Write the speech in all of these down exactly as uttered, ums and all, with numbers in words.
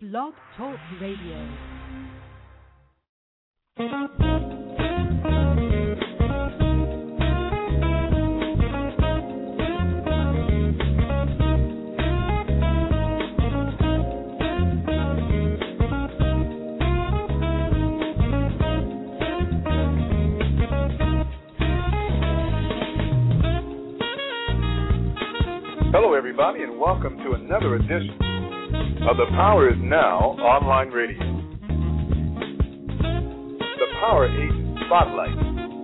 Blog Talk Radio. Hello, everybody, and welcome to another edition of The Power is Now Online Radio. The Power Agent Spotlight.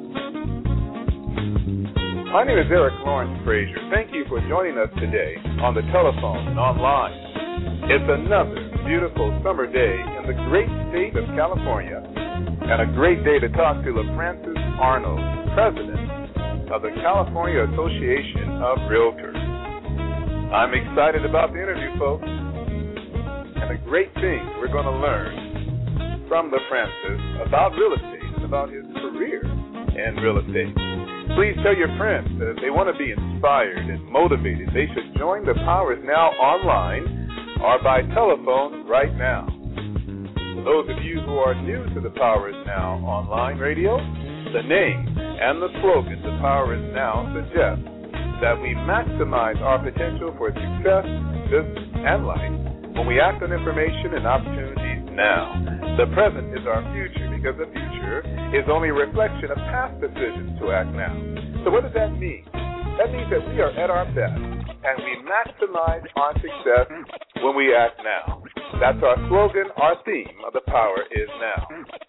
My name is Eric Lawrence Frazier. Thank you for joining us today on the telephone and online. It's another beautiful summer day in the great state of California, and a great day to talk to LaFrancis Arnold, President of the California Association of Realtors. I'm excited about the interview, folks, and the great things we're going to learn from LaFrancis about real estate and about his career in real estate. Please tell your friends that if they want to be inspired and motivated, they should join The Power is Now online or by telephone right now. For those of you who are new to The Power is Now online radio, the name and the slogan The Power is Now suggests that we maximize our potential for success, business, and life when we act on information and opportunities now. The present is our future because the future is only a reflection of past decisions to act now. So what does that mean? That means that we are at our best and we maximize our success when we act now. That's our slogan, our theme of The Power is Now.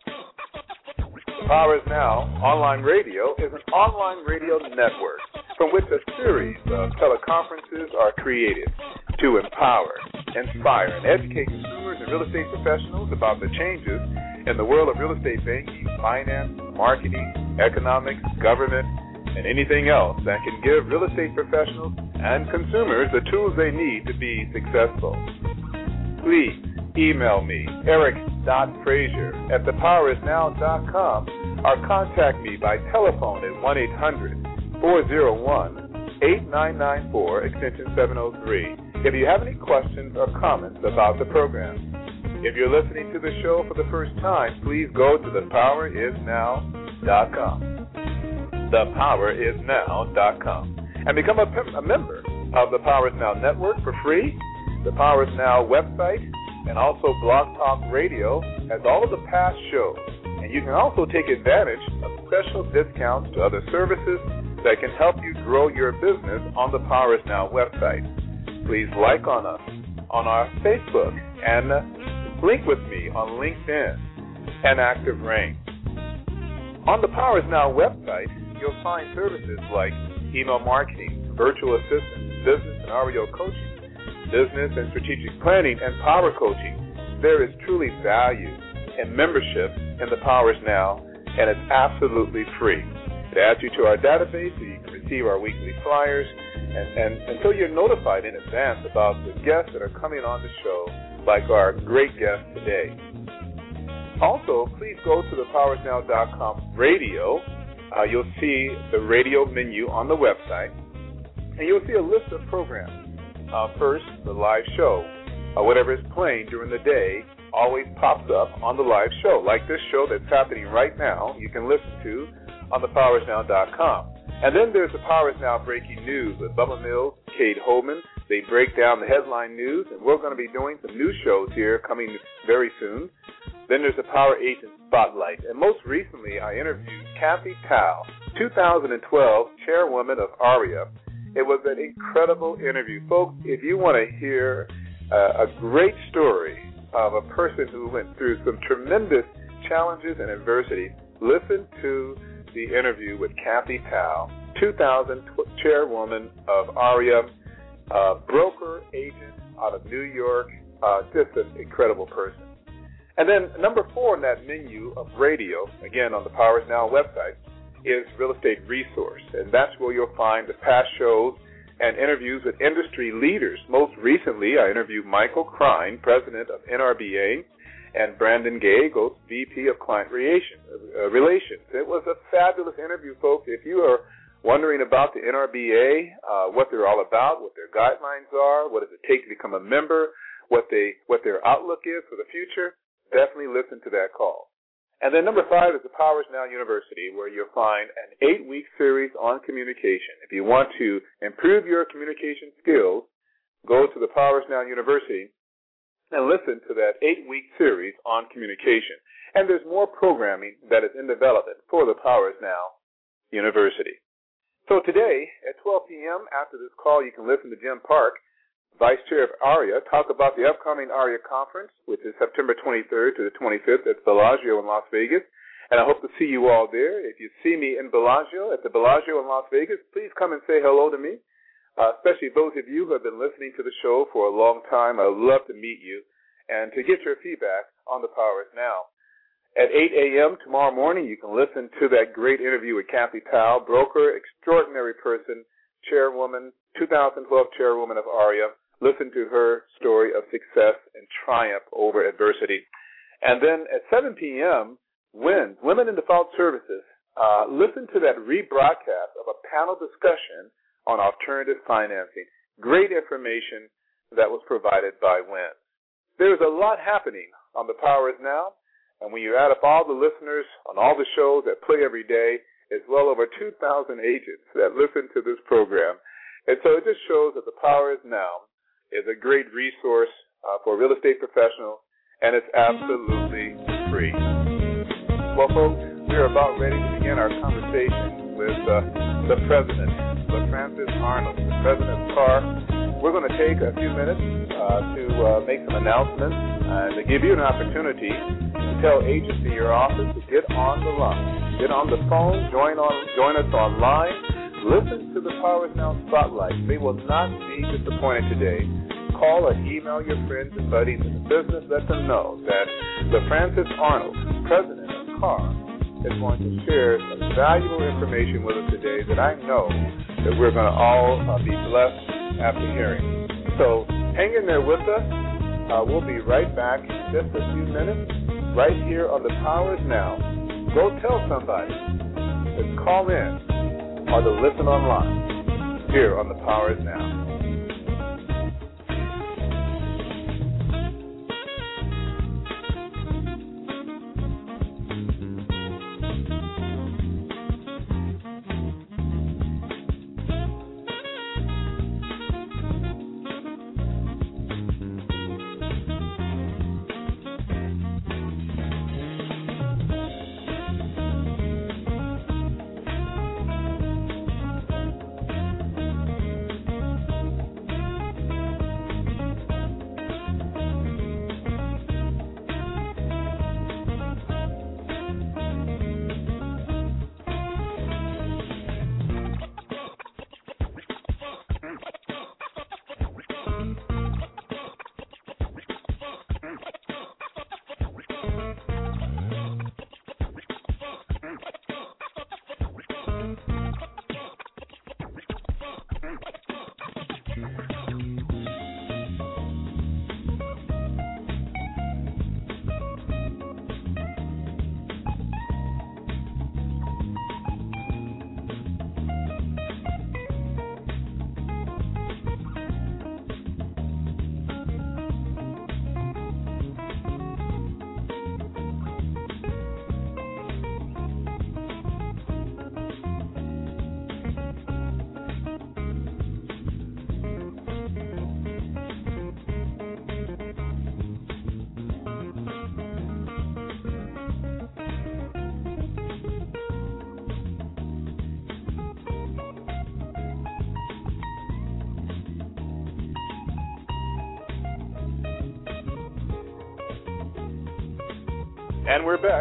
The Power is Now Online Radio is an online radio network from which a series of teleconferences are created to empower, inspire, and educate consumers and real estate professionals about the changes in the world of real estate banking, finance, marketing, economics, government, and anything else that can give real estate professionals and consumers the tools they need to be successful. Please email me, eric dot frazier at the power is now dot com, or contact me by telephone at one eight hundred four oh one eight nine nine four, extension seven oh three, if you have any questions or comments about the program. If you're listening to the show for the first time, please go to the power is now dot com. the power is now dot com. And become a, a member of the Power is Now Network for free. The Power is Now website and also Blog Talk Radio has all of the past shows. And you can also take advantage of special discounts to other services that can help you grow your business on the Power is Now website. Please like on us on our Facebook and link with me on LinkedIn and Active Rain. On the Power is Now website, you'll find services like email marketing, virtual assistance, business and R E O coaching, business and strategic planning, and power coaching. There is truly value in membership in the Power is Now, and it's absolutely free. It adds you to our database so you can receive our weekly flyers and, and until you're notified in advance about the guests that are coming on the show, like our great guest today. Also, please go to the power is now dot com radio. Uh, you'll see the radio menu on the website, and you'll see a list of programs. Uh, first, the live show. Uh, whatever is playing during the day always pops up on the live show, like this show that's happening right now. You can listen to on the power is now dot com. And then there's the Power is Now Breaking News with Bubba Mills, Kate Holman. They break down the headline news, and we're going to be doing some new shows here coming very soon. Then there's the Power Agent Spotlight. And most recently, I interviewed Kathy Tao, two thousand twelve chairwoman of ARIA. It was an incredible interview. Folks, if you want to hear uh, a great story of a person who went through some tremendous challenges and adversity, listen to the interview with Kathy Tao, two thousand chairwoman of ARIA, uh, broker agent out of New York, uh, just an incredible person. And then number four in that menu of radio, again on the Power is Now website, is Real Estate Resource, and that's where you'll find the past shows and interviews with industry leaders. Most recently, I interviewed Michael Krein, president of N R B A, and Brandon Gallegos, V P of Client Relations. It was a fabulous interview, folks. If you are wondering about the N R B A, uh, what they're all about, what their guidelines are, what does it take to become a member, what they what their outlook is for the future, definitely listen to that call. And then number five is the Powers Now University, where you'll find an eight-week series on communication. If you want to improve your communication skills, go to the Powers Now University and listen to that eight-week series on communication. And there's more programming that is in development for the Powers Now University. So today at twelve p.m. after this call, you can listen to Jim Park, Vice Chair of ARIA, talk about the upcoming ARIA Conference, which is September twenty-third to the twenty-fifth at Bellagio in Las Vegas. And I hope to see you all there. If you see me in Bellagio, at the Bellagio in Las Vegas, please come and say hello to me, uh, especially those of you who have been listening to the show for a long time. I would love to meet you and to get your feedback on the Powers Now. At eight a.m. tomorrow morning, you can listen to that great interview with Kathy Powell, broker, extraordinary person, chairwoman, two thousand twelve chairwoman of ARIA. Listen to her story of success and triumph over adversity. And then at seven p.m., WINS, Women in Default Services, uh, listen to that rebroadcast of a panel discussion on alternative financing. Great information that was provided by WINS. There's a lot happening on the Powers Now, and when you add up all the listeners on all the shows that play every day, it's well over two thousand agents that listen to this program. And so it just shows that the Powers Now is a great resource uh, for real estate professionals, and it's absolutely free. Well, folks, we are about ready to begin our conversation with uh, the president, LaFrancis Arnold, the president of C A R. We're going to take a few minutes uh, to uh, make some announcements and to give you an opportunity to tell agents in your office to get on the line, get on the phone, join on, join us online. Listen to the Powers Now Spotlight. They will not be disappointed today. Call or email your friends and buddies in the business. Let them know that LaFrancis Arnold, president of C A R, is going to share some valuable information with us today that I know that we're going to all uh, be blessed after hearing. So hang in there with us. Uh, we'll be right back in just a few minutes right here on the Powers Now. Go tell somebody to call in or to listen online here on the Powers Now. And we're back.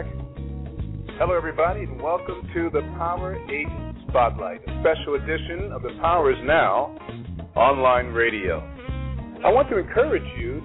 Hello, everybody, and welcome to the Power Agent Spotlight, a special edition of the Powers Now online radio. I want to encourage you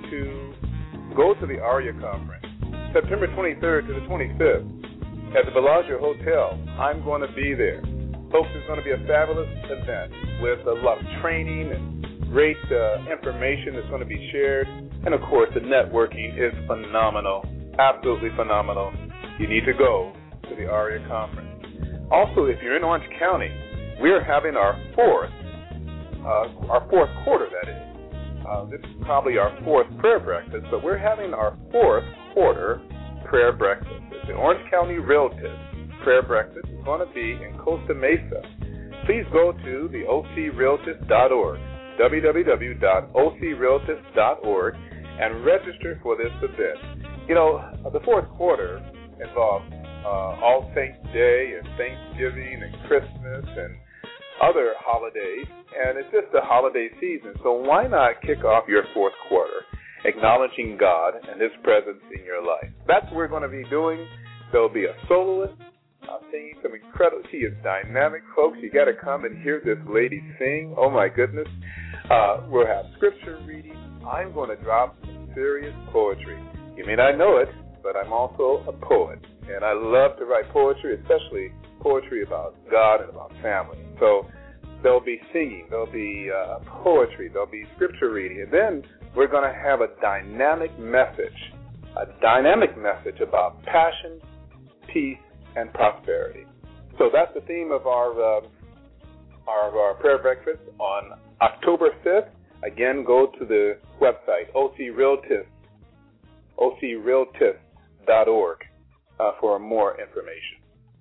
to go to the ARIA Conference, September twenty-third to the twenty-fifth, at the Bellagio Hotel. I'm going to be there. Folks, it's going to be a fabulous event with a lot of training and great uh, information that's going to be shared. And, of course, the networking is phenomenal. Absolutely phenomenal. You need to go to the ARIA Conference. Also, if you're in Orange County, we're having our fourth, uh, our fourth quarter, that is, uh, uh, this is probably our fourth prayer breakfast, but we're having our fourth quarter prayer breakfast. It's the Orange County Realtist prayer breakfast. It's going to be in Costa Mesa. Please go to the o c realtist dot org, w w w dot o c realtist dot org, and register for this event. You know, the fourth quarter involves uh, All Saints Day and Thanksgiving and Christmas and other holidays, and it's just a holiday season, so why not kick off your fourth quarter acknowledging God and His presence in your life? That's what we're going to be doing. There'll be a soloist uh, singing some incredible, she is dynamic, folks. You got to come and hear this lady sing. Oh, my goodness. Uh, we'll have scripture reading. I'm going to drop some serious poetry. You may not know it, but I'm also a poet, and I love to write poetry, especially poetry about God and about family. So there'll be singing, there'll be uh, poetry, there'll be scripture reading, and then we're going to have a dynamic message, a dynamic message about passion, peace, and prosperity. So that's the theme of our uh, our, our prayer breakfast on October fifth. Again, go to the website, O C Realtist, o c realtist dot org, uh, for more information.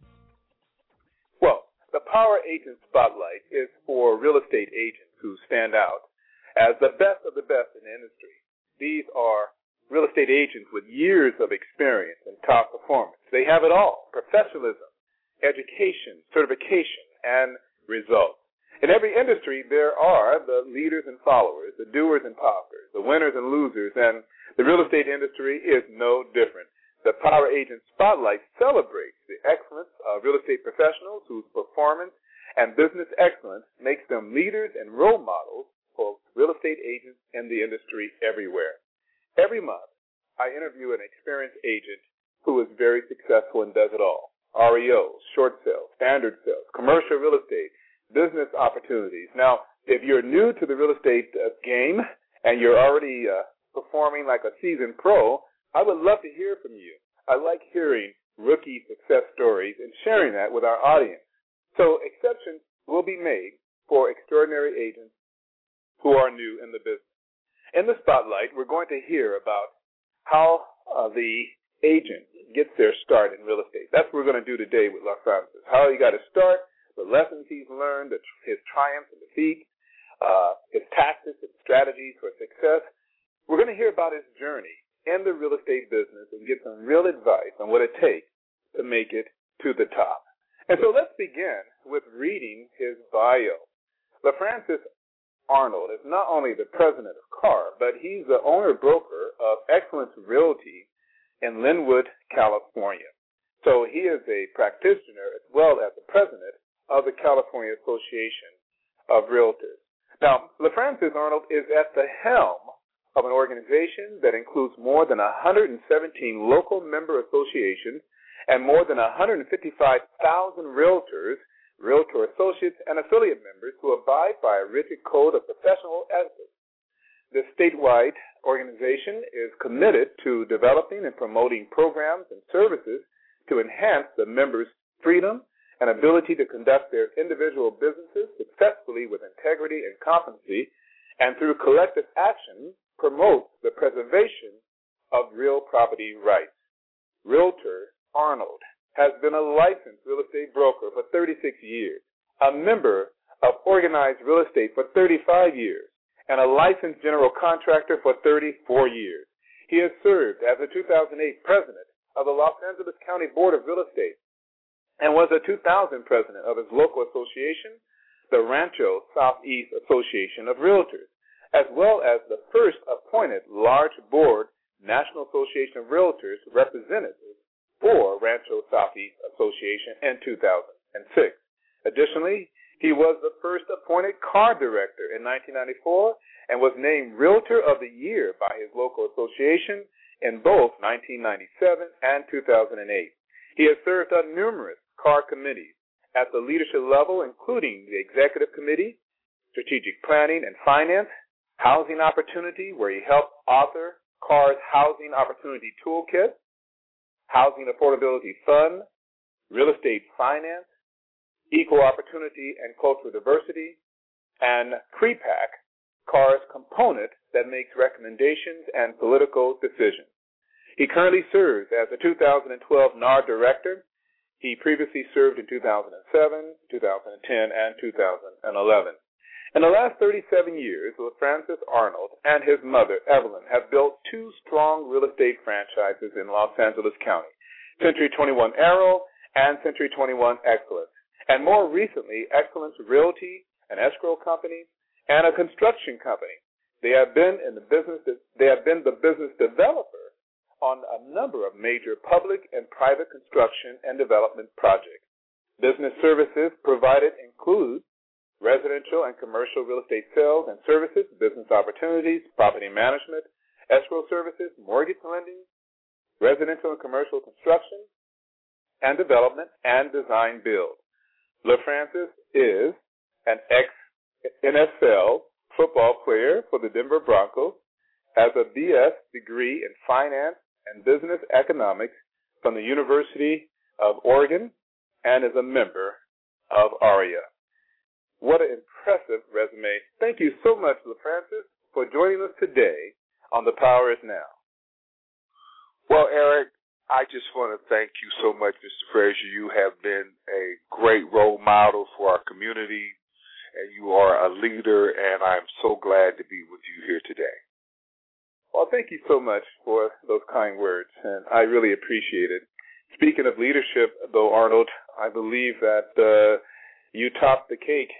Well, the Power Agent Spotlight is for real estate agents who stand out as the best of the best in the industry. These are real estate agents with years of experience and top performance. They have it all: professionalism, education, certification, and results. In every industry, there are the leaders and followers, the doers and paupers, the winners and losers, and the real estate industry is no different. The Power Agent Spotlight celebrates the excellence of real estate professionals whose performance and business excellence makes them leaders and role models for real estate agents in the industry everywhere. Every month, I interview an experienced agent who is very successful and does it all: R E Os, short sales, standard sales, commercial real estate, business opportunities. Now, if you're new to the real estate uh, game and you're already uh, performing like a seasoned pro, I would love to hear from you. I like hearing rookie success stories and sharing that with our audience. So exceptions will be made for extraordinary agents who are new in the business. In the spotlight, we're going to hear about how uh, the agent gets their start in real estate. That's what we're going to do today with Los Francis. How he got to start, the lessons he's learned, his triumphs and defeats, uh, his tactics and strategies for success. We're going to hear about his journey in the real estate business and get some real advice on what it takes to make it to the top. And so let's begin with reading his bio. LaFrancis Arnold is not only the president of C A R, but he's the owner-broker of Excellence Realty in Linwood, California. So he is a practitioner as well as the president of the California Association of Realtors. Now, LaFrancis Arnold is at the helm of an organization that includes more than one hundred seventeen local member associations and more than one hundred fifty-five thousand realtors, realtor associates, and affiliate members who abide by a rigid code of professional ethics. This statewide organization is committed to developing and promoting programs and services to enhance the members' freedom and ability to conduct their individual businesses successfully with integrity and competency, and through collective action, promote the preservation of real property rights. Realtor Arnold has been a licensed real estate broker for thirty-six years, a member of Organized Real Estate for thirty-five years, and a licensed general contractor for thirty-four years. He has served as the two thousand eight president of the Los Angeles County Board of Real Estate and was a two thousand president of his local association, the Rancho Southeast Association of Realtors, as well as the first appointed large board National Association of Realtors representative for Rancho Southeast Association in two thousand six. Additionally, he was the first appointed C A R director in nineteen ninety-four and was named Realtor of the Year by his local association in both nineteen ninety-seven and two thousand eight. He has served on numerous C A R committees at the leadership level, including the Executive Committee, Strategic Planning and Finance, Housing Opportunity, where he helped author C A R's Housing Opportunity Toolkit, Housing Affordability Fund, Real Estate Finance, Equal Opportunity and Cultural Diversity, and C R E PAC, car's component that makes recommendations and political decisions. He currently serves as the two thousand twelve N A R Director. He previously served in two thousand seven, two thousand ten, and two thousand eleven. In the last thirty-seven years, LaFrancis Arnold and his mother, Evelyn, have built two strong real estate franchises in Los Angeles County, Century twenty-one Arrow and Century twenty-one Excellence, and more recently, Excellence Realty, an escrow company, and a construction company. They have been in the business. They have been the business developer on a number of major public and private construction and development projects. Business services provided include residential and commercial real estate sales and services, business opportunities, property management, escrow services, mortgage lending, residential and commercial construction and development, and design build. LaFrancis is an ex-N F L football player for the Denver Broncos, has a B S degree in finance and business economics from the University of Oregon, and is a member of ARIA. What an impressive resume. Thank you so much, LaFrancis, for joining us today on The Power Is Now. Well, Eric, I just want to thank you so much, Mister Frazier. You have been a great role model for our community, and you are a leader, and I'm so glad to be with you here today. Well, thank you so much for those kind words, and I really appreciate it. Speaking of leadership, though, Arnold, I believe that uh, you topped the cake.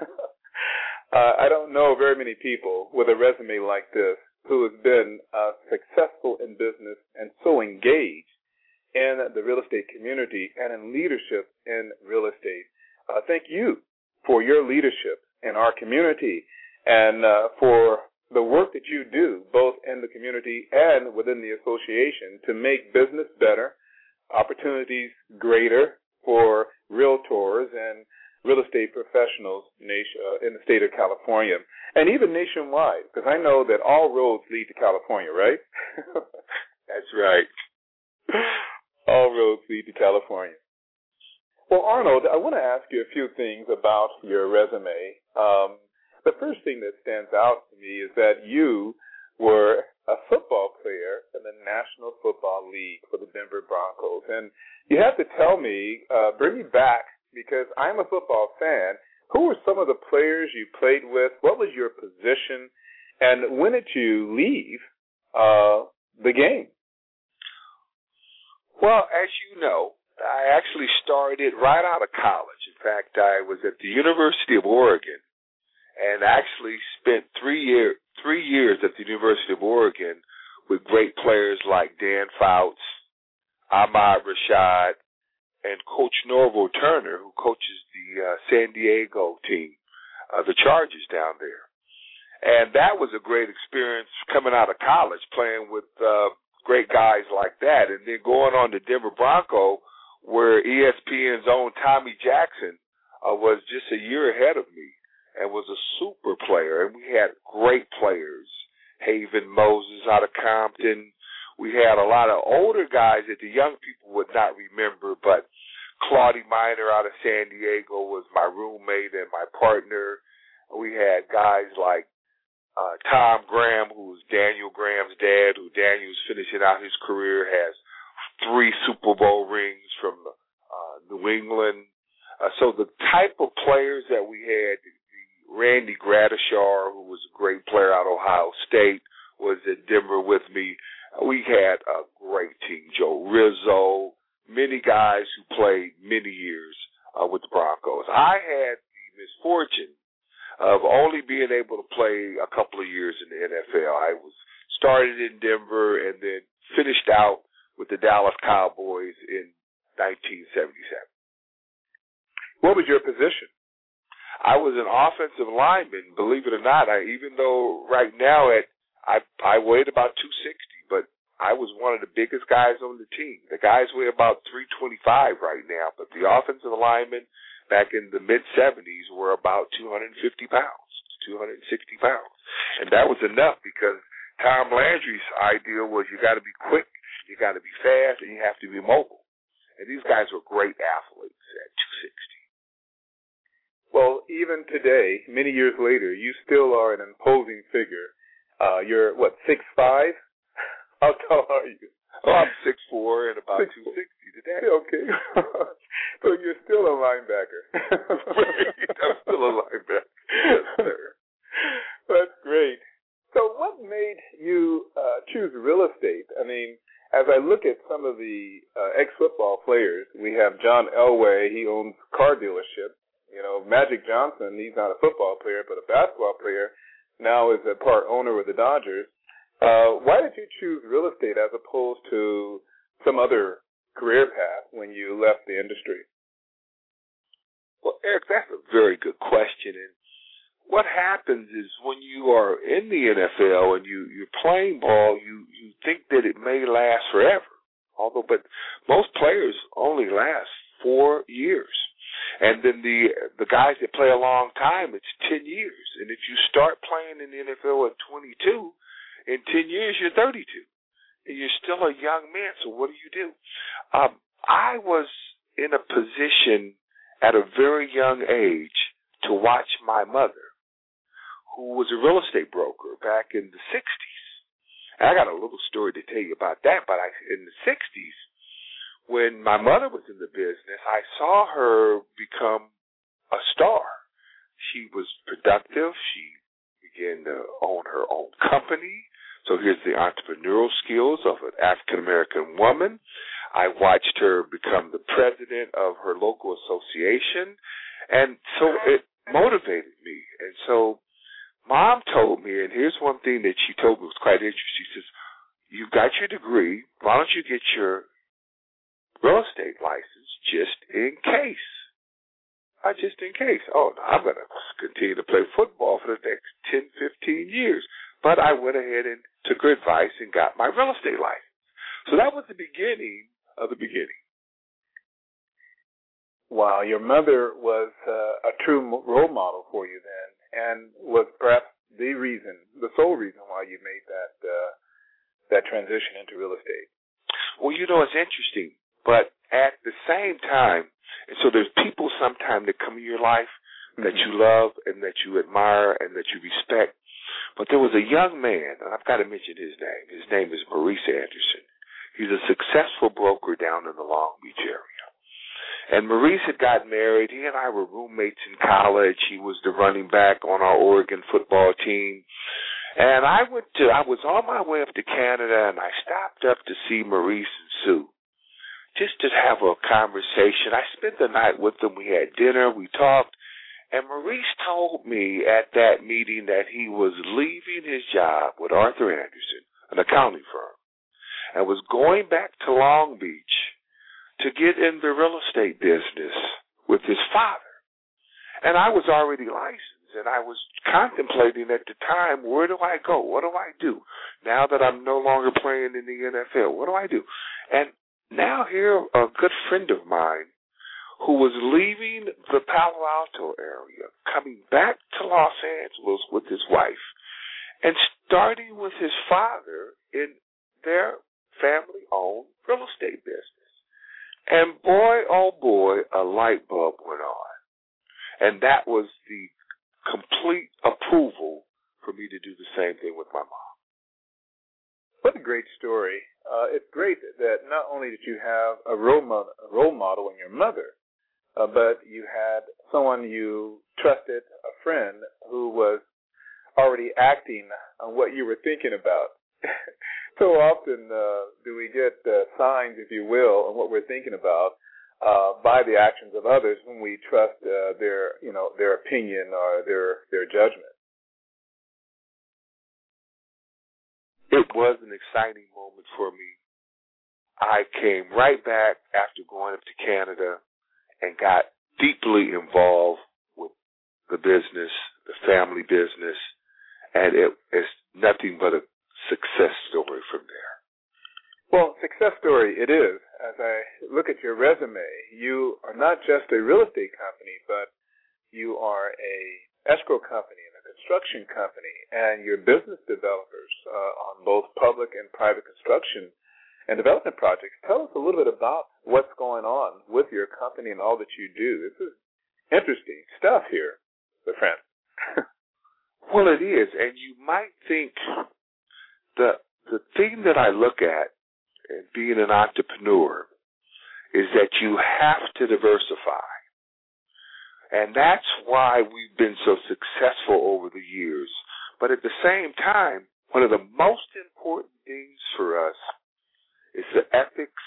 uh, I don't know very many people with a resume like this who has been uh, successful in business and so engaged in the real estate community and in leadership in real estate. Uh, thank you for your leadership in our community and uh, for the work that you do, both in the community and within the association, to make business better, opportunities greater for realtors and real estate professionals in the state of California, and even nationwide, because I know that all roads lead to California, right? That's right. All roads lead to California. Well, Arnold, I want to ask you a few things about your resume. Um, The first thing that stands out to me is that you were a football player in the National Football League for the Denver Broncos. And you have to tell me, uh, bring me back, because I'm a football fan. Who were some of the players you played with? What was your position? And when did you leave uh, the game? Well, as you know, I actually started right out of college. In fact, I was at the University of Oregon, and actually spent three year three years at the University of Oregon with great players like Dan Fouts, Ahmad Rashad, and Coach Norval Turner, who coaches the uh, San Diego team, uh, the Chargers down there. And that was a great experience coming out of college, playing with uh, great guys like that, and then going on to Denver Bronco, where E S P N's own Tommy Jackson uh, was just a year ahead of me, and was a super player, and we had great players. Haven Moses out of Compton. We had a lot of older guys that the young people would not remember, but Claudie Miner out of San Diego was my roommate and my partner. We had guys like uh, Tom Graham, who was Daniel Graham's dad, who Daniel's finishing out his career, has three Super Bowl rings from uh, New England. Uh, so the type of players that we had, Randy Gradishar, who was a great player out of Ohio State, was at Denver with me. We had a great team. Joe Rizzo, many guys who played many years uh, with the Broncos. I had the misfortune of only being able to play a couple of years in the N F L. I was started in Denver and then finished out with the Dallas Cowboys in nineteen seventy-seven. What was your position? I was an offensive lineman, believe it or not. I, even though right now at I I weighed about two sixty, but I was one of the biggest guys on the team. The guys weigh about three twenty-five right now, but the offensive linemen back in the mid-seventies were about two hundred fifty pounds, two hundred sixty pounds. And that was enough because Tom Landry's idea was you got to be quick, you got to be fast, and you have to be mobile. And these guys were great athletes at two sixty. Well, even today, many years later, you still are an imposing figure. Uh, you're, what, six five? How tall are you? Oh, I'm six four and about two sixty today. Okay. So you're still a linebacker. I'm still a linebacker. Yes, sir. That's great. So what made you uh, choose real estate? I mean, as I look at some of the uh, ex-football players, we have John Elway. He owns a car dealership. You know, Magic Johnson, he's not a football player, but a basketball player, now is a part owner with the Dodgers. Uh, why did you choose real estate as opposed to some other career path when you left the industry? Well, Eric, that's a very good question. And what happens is when you are in the N F L and you, you're playing ball, you, you think that it may last forever. Although, but most players only last four years. And then the the guys that play a long time, it's ten years. And if you start playing in the N F L at twenty-two, in ten years you're thirty-two. And you're still a young man, so what do you do? Um, I was in a position at a very young age to watch my mother, who was a real estate broker back in the sixties. And I got a little story to tell you about that, but I, in the sixties, when my mother was in the business, I saw her become a star. She was productive. She began to own her own company. So here's the entrepreneurial skills of an African-American woman. I watched her become the president of her local association. And so it motivated me. And so Mom told me, and here's one thing that she told me was quite interesting. She says, you've got your degree. Why don't you get your real estate license just in case? I just in case. Oh, no, I'm going to continue to play football for the next ten, fifteen years. But I went ahead and took her advice and got my real estate license. So that was the beginning of the beginning. Wow, your mother was uh, a true role model for you then, and was perhaps the reason, the sole reason why you made that uh, that transition into real estate. Well, you know, it's interesting, but at the same time, and so there's people sometimes that come in your life that mm-hmm. you love and that you admire and that you respect. But there was a young man, and I've got to mention his name. His name is Maurice Anderson. He's a successful broker down in the Long Beach area. And Maurice had gotten married. He and I were roommates in college. He was the running back on our Oregon football team. And I went to, I was on my way up to Canada, and I stopped up to see Maurice and Sue, just to have a conversation. I spent the night with them. We had dinner. We talked. And Maurice told me at that meeting that he was leaving his job with Arthur Anderson, an accounting firm, and was going back to Long Beach to get in the real estate business with his father. And I was already licensed, and I was contemplating at the time, where do I go? What do I do? Now that I'm no longer playing in the N F L, what do I do? And now here, a good friend of mine who was leaving the Palo Alto area, coming back to Los Angeles with his wife, and starting with his father in their family-owned real estate business. And boy, oh boy, a light bulb went on. And that was the complete approval for me to do the same thing with my mom. What a great story. Uh, it's great that not only did you have a role model, a role model in your mother, Uh, but you had someone you trusted, a friend, who was already acting on what you were thinking about. So often uh, do we get uh, signs, if you will, on what we're thinking about uh, by the actions of others when we trust uh, their, you know, their opinion or their their judgment. It was an exciting moment for me. I came right back after going up to Canada and got deeply involved with the business, the family business, and it is nothing but a success story from there. Well, success story it is. As I look at your resume, you are not just a real estate company, but you are a escrow company and a construction company, and you're business developers uh, on both public and private construction and development projects. Tell us a little bit about what's going on with your company and all that you do. This is interesting stuff here, LaFrancis. Well, it is, and you might think the the thing that I look at in being an entrepreneur is that you have to diversify. And that's why we've been so successful over the years. But at the same time, one of the most important things for us is the ethics,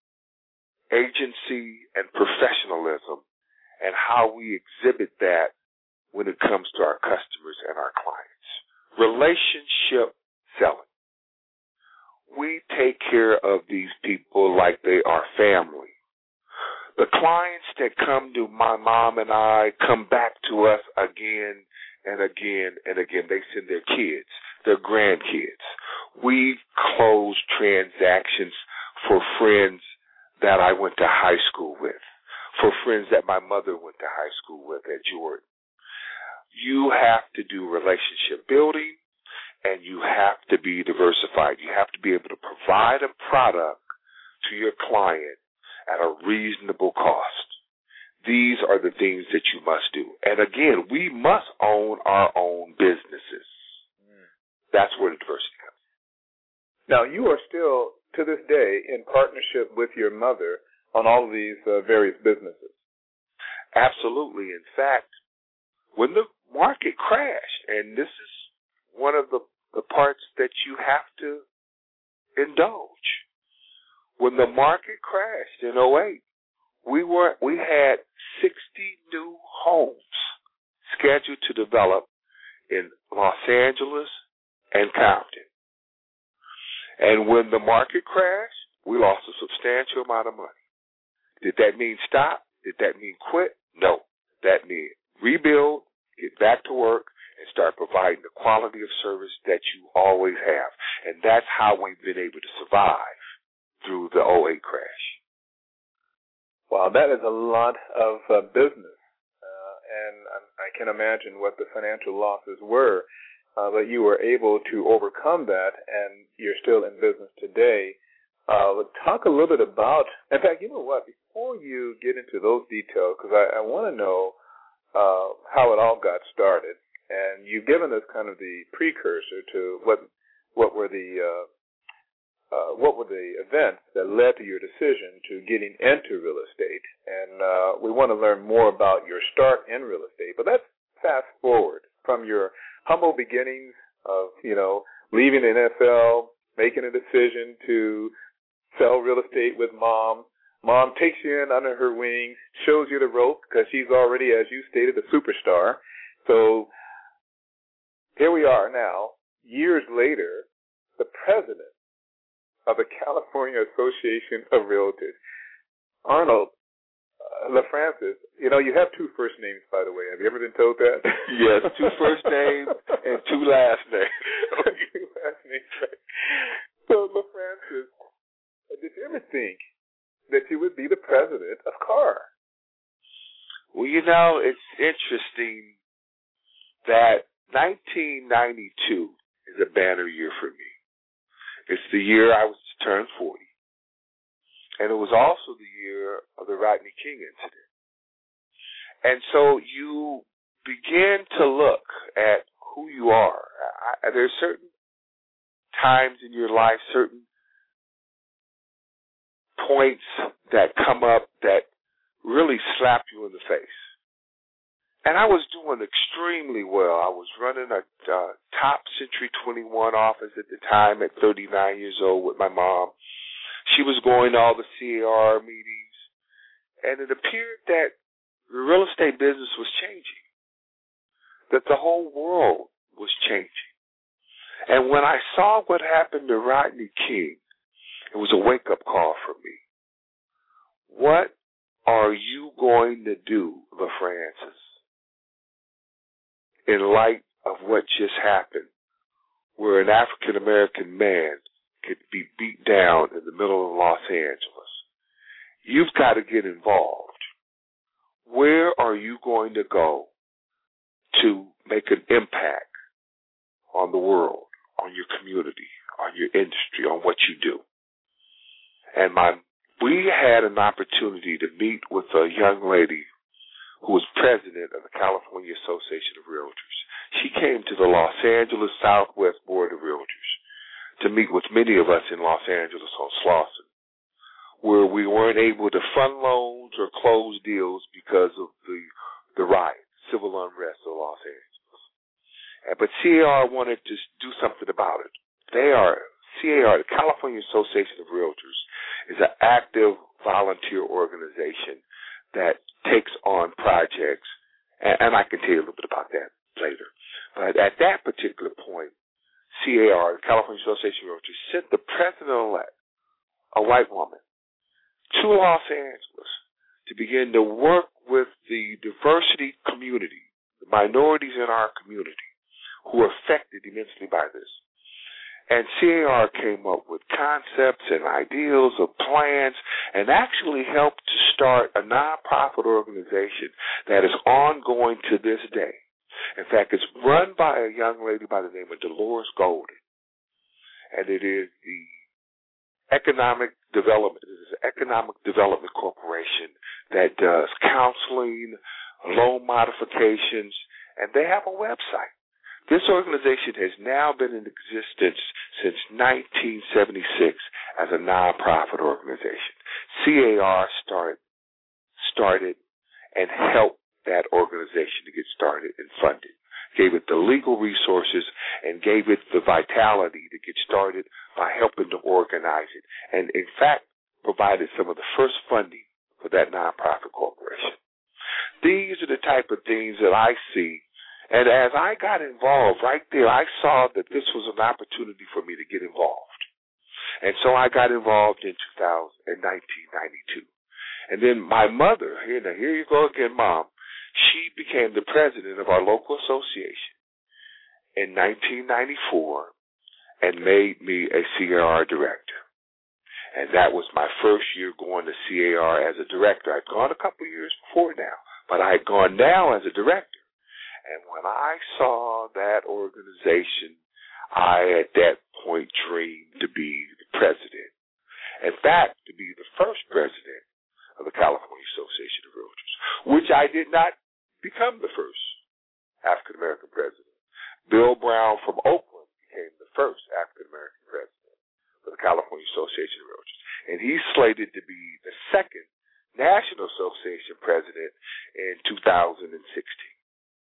agency, and professionalism, and how we exhibit that when it comes to our customers and our clients. Relationship selling. We take care of these people like they are family. The clients that come to my mom and I come back to us again and again and again. They send their kids, their grandkids. We've closed transactions for friends that I went to high school with, for friends that my mother went to high school with at Jordan. You have to do relationship building, and you have to be diversified. You have to be able to provide a product to your client at a reasonable cost. These are the things that you must do. And again, we must own our own businesses. Mm. That's where the diversity comes. Now, you are still, to this day, in partnership with your mother on all of these uh, various businesses. Absolutely. In fact, when the market crashed, and this is one of the, the parts that you have to indulge. When the market crashed in oh eight, we were we had sixty new homes scheduled to develop in Los Angeles and Compton. And when the market crashed, we lost a substantial amount of money. Did that mean stop? Did that mean quit? No. That means rebuild, get back to work, and start providing the quality of service that you always have. And that's how we've been able to survive through the oh eight crash. Wow, that is a lot of uh, business. Uh, and I can imagine what the financial losses were, uh, but you were able to overcome that, and you're still in business today. Uh, talk a little bit about, in fact, you know what, before you get into those details, because I, I want to know uh, how it all got started. And you've given us kind of the precursor to what what were the uh, uh, what were the events that led to your decision to getting into real estate. And uh, we want to learn more about your start in real estate. But let's fast forward from your humble beginnings of, you know, leaving the N F L, making a decision to sell real estate with mom. Mom takes you in under her wings, shows you the rope because she's already, as you stated, a superstar. So here we are now, years later, the president of the California Association of Realtors. Arnold uh, LaFrancis, you know, you have two first names, by the way. Have you ever been told that? Yes, two first names and two last names. Two last names, right. So, LaFrancis, did you ever think that you would be the president of C A R? Well, you know, it's interesting that nineteen ninety-two is a banner year for me. It's the year I was to turn forty. And it was also the year of the Rodney King incident. And so you begin to look at who you are. I, there's certain times in your life, certain points that come up that really slap you in the face. And I was doing extremely well. I was running a uh, top Century twenty-one office at the time at thirty-nine years old with my mom. She was going to all the C A R meetings. And it appeared that the real estate business was changing, that the whole world was changing. And when I saw what happened to Rodney King, it was a wake-up call for me. What are you going to do, LaFrancis, in light of what just happened, where an African-American man could be beat down in the middle of Los Angeles? You've got to get involved. Where are you going to go to make an impact on the world, on your community, on your industry, on what you do? And my, we had an opportunity to meet with a young lady who was president of the California Association of Realtors. She came to the Los Angeles Southwest Board of Realtors to meet with many of us in Los Angeles on Slauson, where we weren't able to fund loans or close deals because of the the riot, civil unrest of Los Angeles. But C A R wanted to do something about it. They are, C A R, the California Association of Realtors, is an active volunteer organization that takes on projects, and, and I can tell you a little bit about that later. But at that particular point, C A R, the California Association of Realtors, sent the president-elect, a white woman, to Los Angeles to begin to work with the diversity community, the minorities in our community, who are affected immensely by this. And C A R came up with concepts and ideals of plans and actually helped to start a nonprofit organization that is ongoing to this day. In fact, it's run by a young lady by the name of Dolores Golden. And it is the Economic Development, it is an Economic Development Corporation that does counseling, loan modifications, and they have a website. This organization has now been in existence since nineteen seventy-six as a nonprofit organization. C A R started, started and helped that organization to get started and funded, gave it the legal resources and gave it the vitality to get started by helping to organize it, and in fact provided some of the first funding for that nonprofit corporation. These are the type of things that I see. And as I got involved right there, I saw that this was an opportunity for me to get involved. And so I got involved in two thousand, in nineteen ninety-two. And then my mother, here, now here you go again, Mom, she became the president of our local association in nineteen ninety-four and made me a C A R director. And that was my first year going to C A R as a director. I'd gone a couple of years before now, but I had gone now as a director. And when I saw that organization, I, at that point, dreamed to be the president. In fact, to be the first president of the California Association of Realtors, which I did not become the first African-American president. Bill Brown from Oakland became the first African-American president of the California Association of Realtors. And he's slated to be the second National Association president in two thousand sixteen.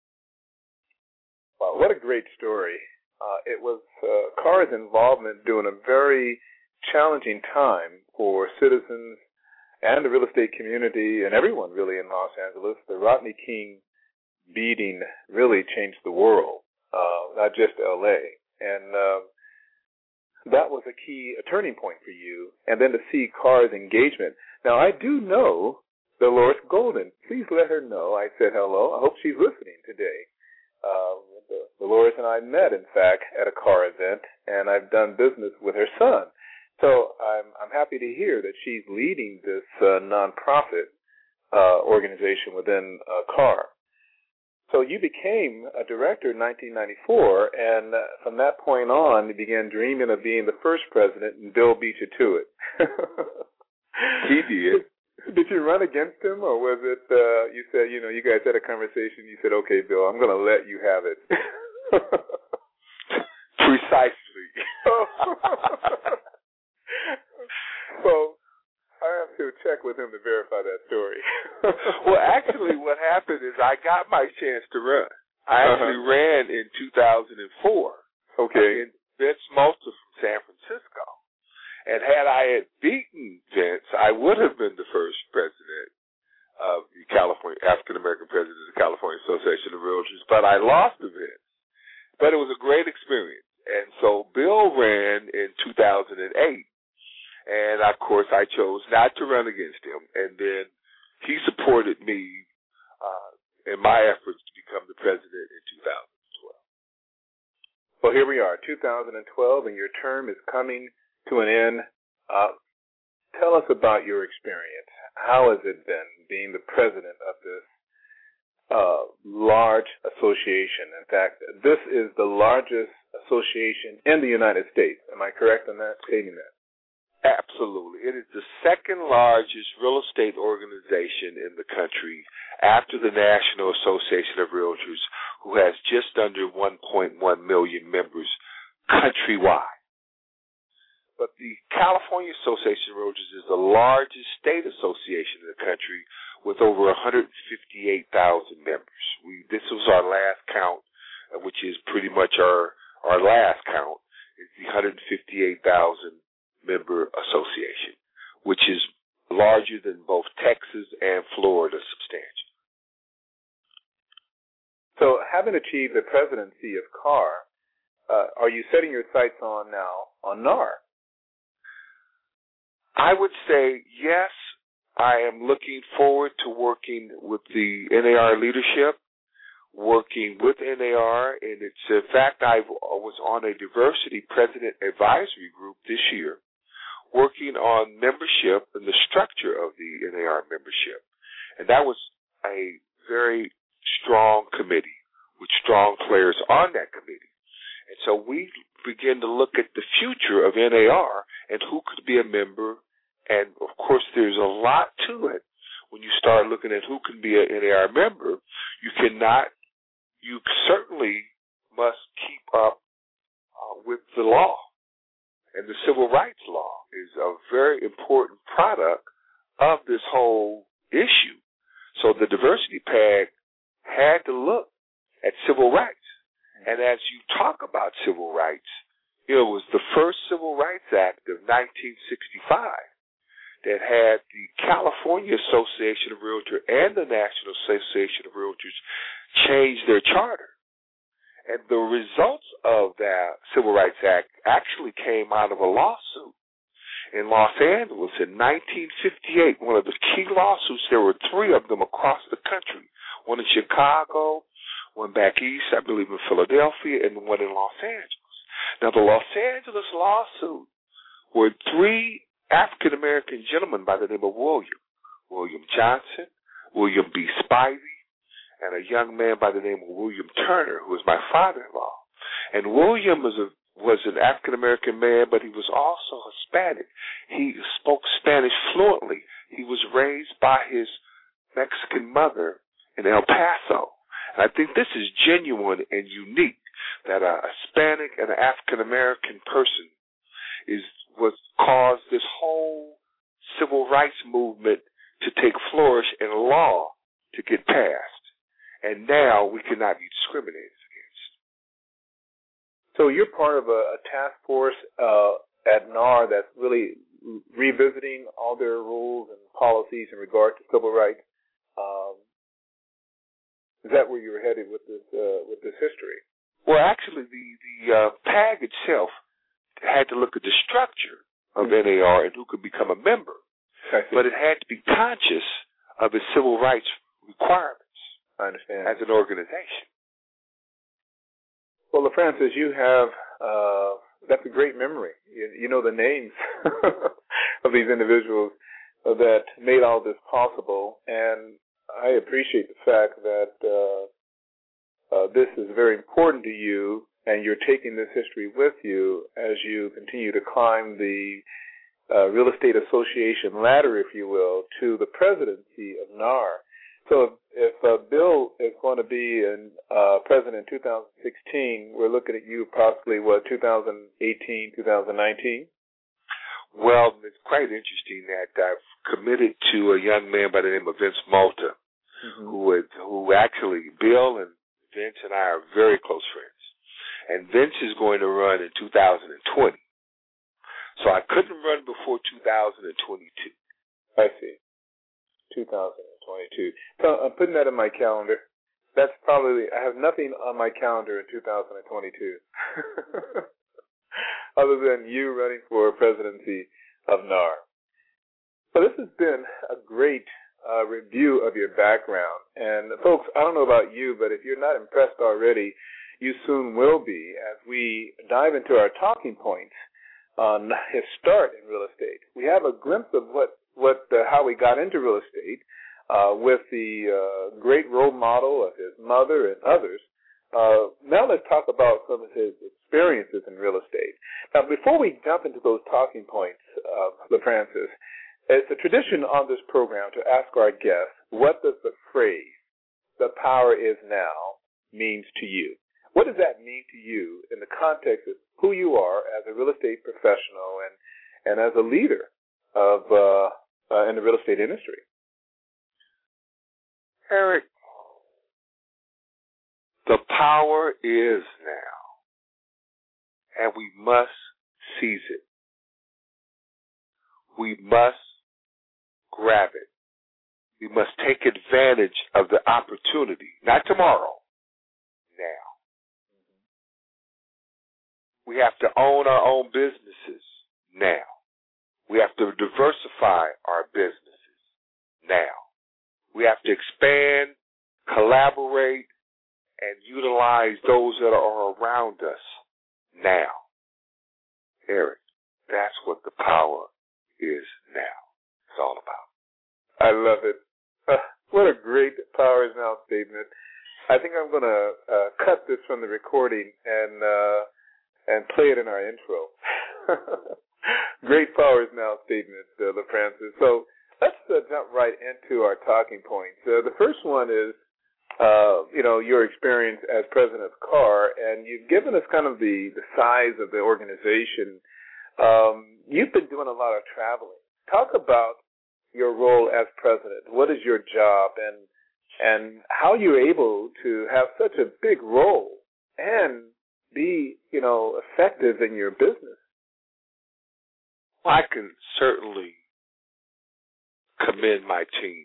Wow, what a great story. Uh, it was uh, C A R's involvement during a very challenging time for citizens and the real estate community and everyone really in Los Angeles. The Rodney King beating really changed the world, uh, not just L A. And uh, that was a key, a turning point for you. And then to see C A R's engagement. Now, I do know Dolores Golden. Please let her know I said hello. I hope she's listening today. Uh, Dolores and I met, in fact, at a C A R event, and I've done business with her son. So I'm, I'm happy to hear that she's leading this uh, nonprofit uh, organization within uh, C A R. So you became a director in nineteen ninety-four, and uh, from that point on, you began dreaming of being the first president, and Bill beat you to it. He did. Did you run against him, or was it, uh, you said, you know, you guys had a conversation, you said, okay, Bill, I'm going to let you have it. Precisely. Well, I have to check with him to verify that story. Well, actually, what happened is I got my chance to run. I actually uh-huh. ran in two thousand four. Okay. Against Vince Multa from San Francisco. And had I had beaten Vince, I would have been the first president of the California, African-American president of the California Association of Realtors, but I lost to Vince. But it was a great experience. And so Bill ran in two thousand eight, and of course I chose not to run against him. And then he supported me uh, in my efforts to become the president in two thousand twelve. Well, here we are, two thousand twelve, and your term is coming to an end. Uh, tell us about your experience. How has it been being the president of this uh, large association? In fact, this is the largest association in the United States. Am I correct in that, stating that? Absolutely. It is the second largest real estate organization in the country after the National Association of Realtors, who has just under one point one million members countrywide. But the California Association of Realtors is the largest state association in the country with over one hundred fifty-eight thousand members. We, this was our last count, which is pretty much our, our last count, is the one hundred fifty-eight thousand member association, which is larger than both Texas and Florida substantially. So having achieved the presidency of C A R, uh, are you setting your sights on now on N A R? I would say yes. I am looking forward to working with the N A R leadership, working with N A R, and it's in fact I was on a diversity president advisory group this year, working on membership and the structure of the N A R membership, and that was a very strong committee with strong players on that committee, and so we begin to look at the future of N A R and who could be a member. And, of course, there's a lot to it. When you start looking at who can be an N A R member, you cannot, you certainly must keep up uh, with the law. And the civil rights law is a very important product of this whole issue. So the diversity PAC had to look at civil rights. And as you talk about civil rights, it was the first Civil Rights Act of nineteen sixty-five. That had the California Association of Realtors and the National Association of Realtors change their charter. And the results of that Civil Rights Act actually came out of a lawsuit in Los Angeles in nineteen fifty-eight, one of the key lawsuits. There were three of them across the country, one in Chicago, one back east, I believe in Philadelphia, and one in Los Angeles. Now, the Los Angeles lawsuit were three African-American gentleman by the name of William, William Johnson, William B. Spivey, and a young man by the name of William Turner, who was my father-in-law. And William was, a, was an African-American man, but he was also Hispanic. He spoke Spanish fluently. He was raised by his Mexican mother in El Paso. And I think this is genuine and unique, that a Hispanic and an African-American person is was caused this whole civil rights movement to take flourish and law to get passed. And now we cannot be discriminated against. So you're part of a, a task force uh, at N A R that's really revisiting all their rules and policies in regard to civil rights. Um, is that where you're headed with this uh, with this history? Well, actually, the the uh, PAG itself had to look at the structure of mm-hmm. N A R and who could become a member. But it had to be conscious of its civil rights requirements. I understand. As an organization. Well, LaFrancis, you have, uh, that's a great memory. You, you know the names of these individuals that made all this possible, and I appreciate the fact that uh, uh, this is very important to you, and you're taking this history with you as you continue to climb the uh, Real Estate Association ladder, if you will, to the presidency of N A R. So if, if uh, Bill is going to be in, uh, president in two thousand sixteen, we're looking at you possibly, what, two thousand eighteen, two thousand nineteen? Well, it's quite interesting that I've committed to a young man by the name of Vince Malta, mm-hmm. who, is, who actually, Bill and Vince and I are very close friends. And Vince is going to run in two thousand twenty. So I couldn't run before two thousand twenty-two. I see. two thousand twenty-two. So I'm putting that in my calendar. That's probably, I have nothing on my calendar in two thousand twenty-two. Other than you running for presidency of N A R. So this has been a great uh, review of your background. And folks, I don't know about you, but if you're not impressed already, you soon will be as we dive into our talking points on his start in real estate. We have a glimpse of what, what uh, how he got into real estate uh, with the uh, great role model of his mother and others. Uh, now let's talk about some of his experiences in real estate. Now, before we jump into those talking points, uh, LaFrancis, it's a tradition on this program to ask our guests, what does the phrase, the power is now, means to you? What does that mean to you in the context of who you are as a real estate professional and, and as a leader of uh, uh, in the real estate industry? Eric, the power is now, and we must seize it. We must grab it. We must take advantage of the opportunity, not tomorrow, now. We have to own our own businesses now. We have to diversify our businesses now. We have to expand, collaborate, and utilize those that are around us now. Eric, that's what the power is now. It's all about. I love it. Uh, what a great power is now statement. I think I'm going to uh, cut this from the recording and uh, and play it in our intro. Great power is now statement, uh, LaFrancis. So let's uh, jump right into our talking points. Uh, the first one is, uh, you know, your experience as president of C A R, and you've given us kind of the, the size of the organization. Um, you've been doing a lot of traveling. Talk about your role as president. What is your job, and and how you're able to have such a big role and be, you know, effective in your business? Well, I can certainly commend my team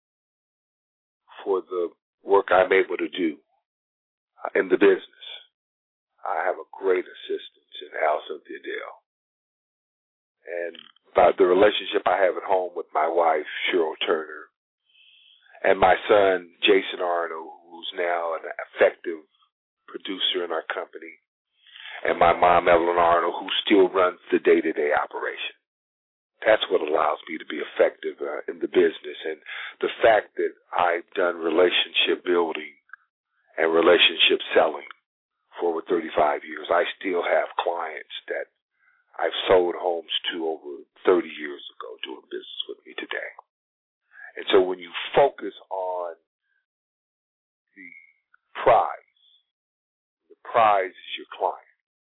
for the work I'm able to do in the business. I have a great assistant in Al Cynthia Dale. And about the relationship I have at home with my wife, Cheryl Turner, and my son, Jason Arnold, who's now an effective producer in our company, and my mom, Evelyn Arnold, who still runs the day-to-day operation. That's what allows me to be effective uh, in the business. And the fact that I've done relationship building and relationship selling for over thirty-five years, I still have clients that I've sold homes to over thirty years ago doing business with me today. And so when you focus on the prize, the prize is your client.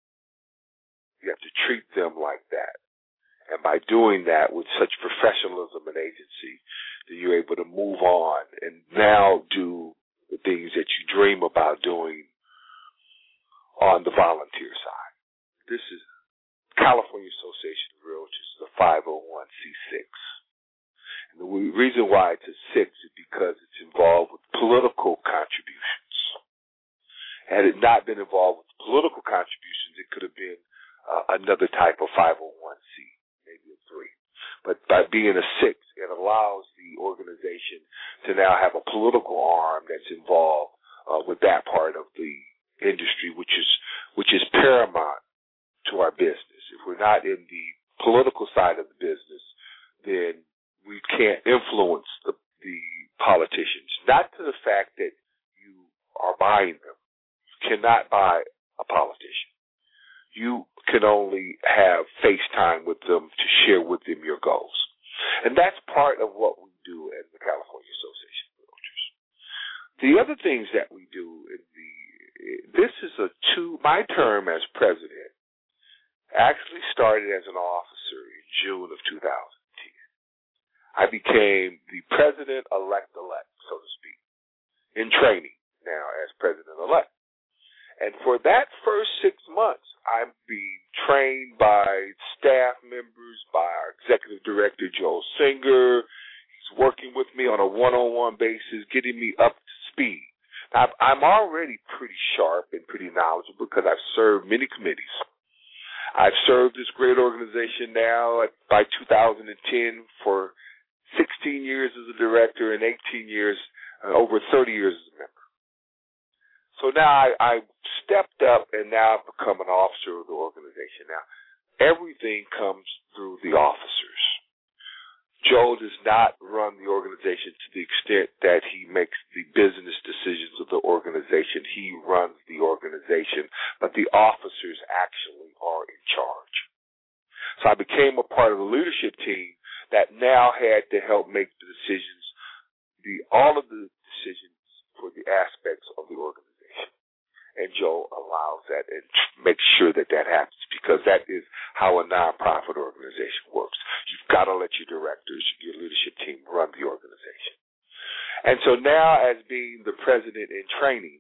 You have to treat them like that. And by doing that with such professionalism and agency, then you're able to move on and now do the things that you dream about doing on the volunteer side. This is California Association of Realtors, is a five oh one c six. And the reason why it's a six is because it's involved with political contributions. Had it not been involved with political contributions, it could have been uh, another type of five oh one c, maybe a three. But by being a six, it allows the organization to now have a political arm that's involved uh, with that part of the industry, which is which is paramount to our business. If we're not in the political side of the business, then we can't influence the, the politicians. Not to the fact that you are buying them. You cannot buy a politician. You can only have FaceTime with them to share with them your goals. And that's part of what we do at the California Association of Realtors. The other things that we do, in the this is a two, my term as president actually started as an officer in June of two thousand ten. I became the president-elect-elect, so to speak, in training now as president-elect. And for that first six months, I'm being trained by staff members, by our executive director, Joel Singer. He's working with me on a one-on-one basis, getting me up to speed. Now, I'm already pretty sharp and pretty knowledgeable because I've served many committees. I've served this great organization now at, by two thousand ten for sixteen years as a director and eighteen years, uh, over thirty years as a member. So now I, I stepped up and now I've become an officer of the organization. Now, everything comes through the officers. Joe does not run the organization to the extent that he makes the business decisions of the organization. He runs the organization, but the officers actually are in charge. So I became a part of the leadership team that now had to help make the decisions, the all of the decisions for the aspects of the organization. And Joe allows that and makes sure that that happens, because that is how a nonprofit organization works. You've got to let your directors, your leadership team run the organization. And so now, as being the president in training,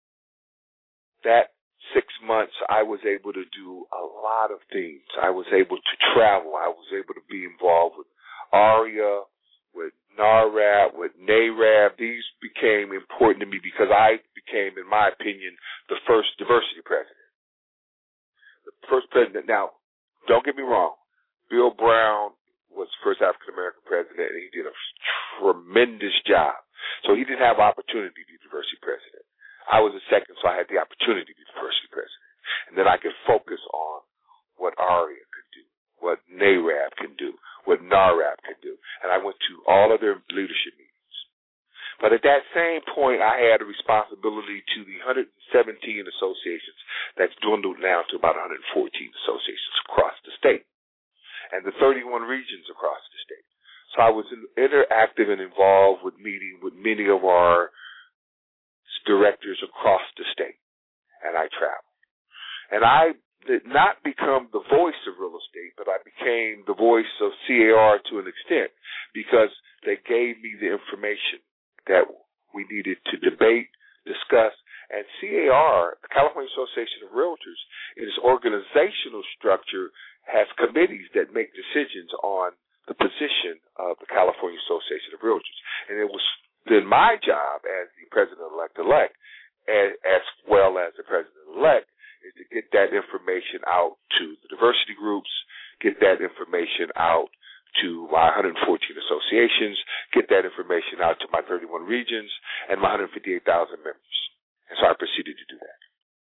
that six months I was able to do a lot of things. I was able to travel. I was able to be involved with ARIA, with NARAB, with NARAB. These became important to me because I became, in my opinion, the first diversity president. The first president. Now, don't get me wrong. Bill Brown was the first African-American president, and he did a tremendous job. So he didn't have opportunity to be diversity president. I was the second, so I had the opportunity to be diversity president. And then I could focus on what ARIA could do, what NARAB can do, what NARAB can do. And I went to all of their leadership meetings. But at that same point, I had a responsibility to the one hundred seventeen associations that's dwindled now to about one hundred fourteen associations across the state, and the thirty-one regions across the state. So I was interactive and involved with meeting with many of our directors across the state, and I traveled. And I did not become the voice of real estate, but I became the voice of C A R to an extent, because they gave me the information that we needed to debate, discuss. And C A R, the California Association of Realtors, in its organizational structure, has committees that make decisions on the position of the California Association of Realtors. And it was then my job as the president-elect-elect, as, as well as the president-elect, is to get that information out to the diversity groups, get that information out to my one hundred fourteen associations, get that information out to my thirty-one regions, and my one hundred fifty-eight thousand members. And so I proceeded to do that.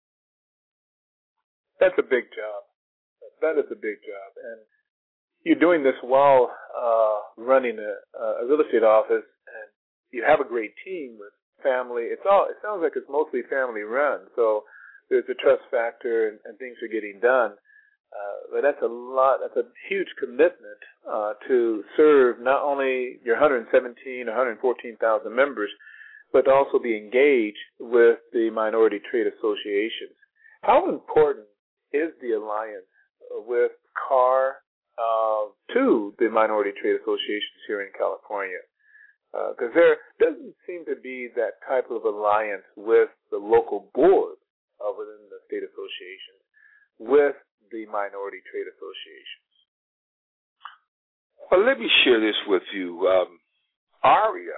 That's a big job. That is a big job. And you're doing this while uh, running a, a real estate office, and you have a great team with family. It's all. It sounds like it's mostly family run. So there's a trust factor, and, and things are getting done. Uh, but that's a lot. That's a huge commitment uh, to serve not only your one hundred seventeen or one hundred fourteen thousand members, but also be engaged with the minority trade associations. How important is the alliance with C A R uh, to the minority trade associations here in California? Because uh, there doesn't seem to be that type of alliance with the local boards uh, within the state associations with the minority trade associations. Well, let me share this with you. Um, ARIA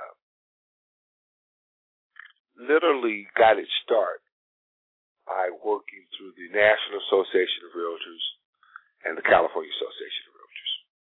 literally got its start by working through the National Association of Realtors and the California Association of Realtors.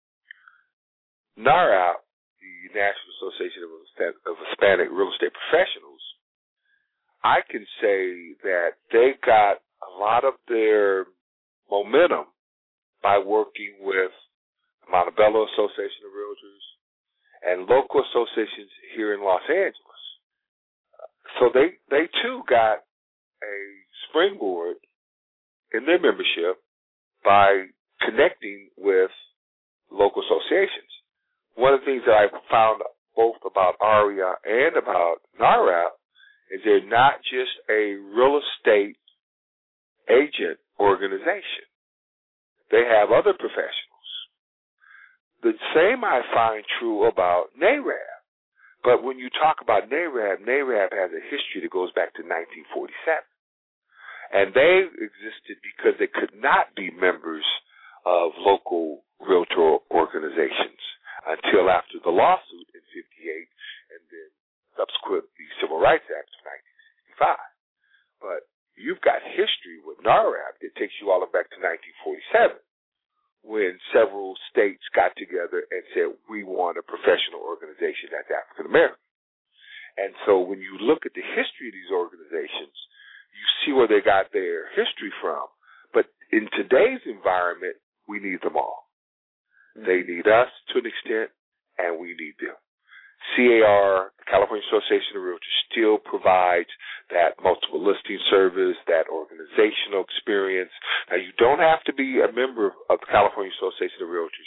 NARAB, the National Association of Hispanic Real Estate Professionals, I can say that they got a lot of their momentum by working with the Montebello Association of Realtors and local associations here in Los Angeles. So they, they too got a springboard in their membership by connecting with local associations. One of the things that I found both about ARIA and about NARAB is they're not just a real estate agent organization. They have other professionals. The same I find true about NARAB. But when you talk about NARAB, NARAB has a history that goes back to nineteen forty-seven. And they existed because they could not be members of local realtor organizations until after the lawsuit in fifty-eight and then subsequent the Civil Rights Act of nineteen sixty-five. But you've got history with NARAB that takes you all the way back to nineteen forty-seven, when several states got together and said, we want a professional organization that's African American. And so when you look at the history of these organizations, you see where they got their history from. But in today's environment, we need them all. They need us to an extent, and we need them. C A R, the California Association of Realtors, still provides that multiple listing service, that organizational experience. Now, you don't have to be a member of the California Association of Realtors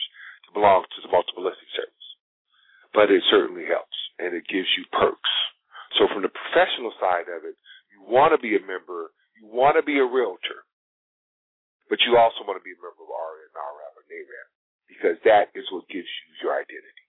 belong to the multiple listing service. But it certainly helps, and it gives you perks. So from the professional side of it, you want to be a member, you want to be a realtor, but you also want to be a member of R N, R A P, or N A R A P, because that is what gives you your identity.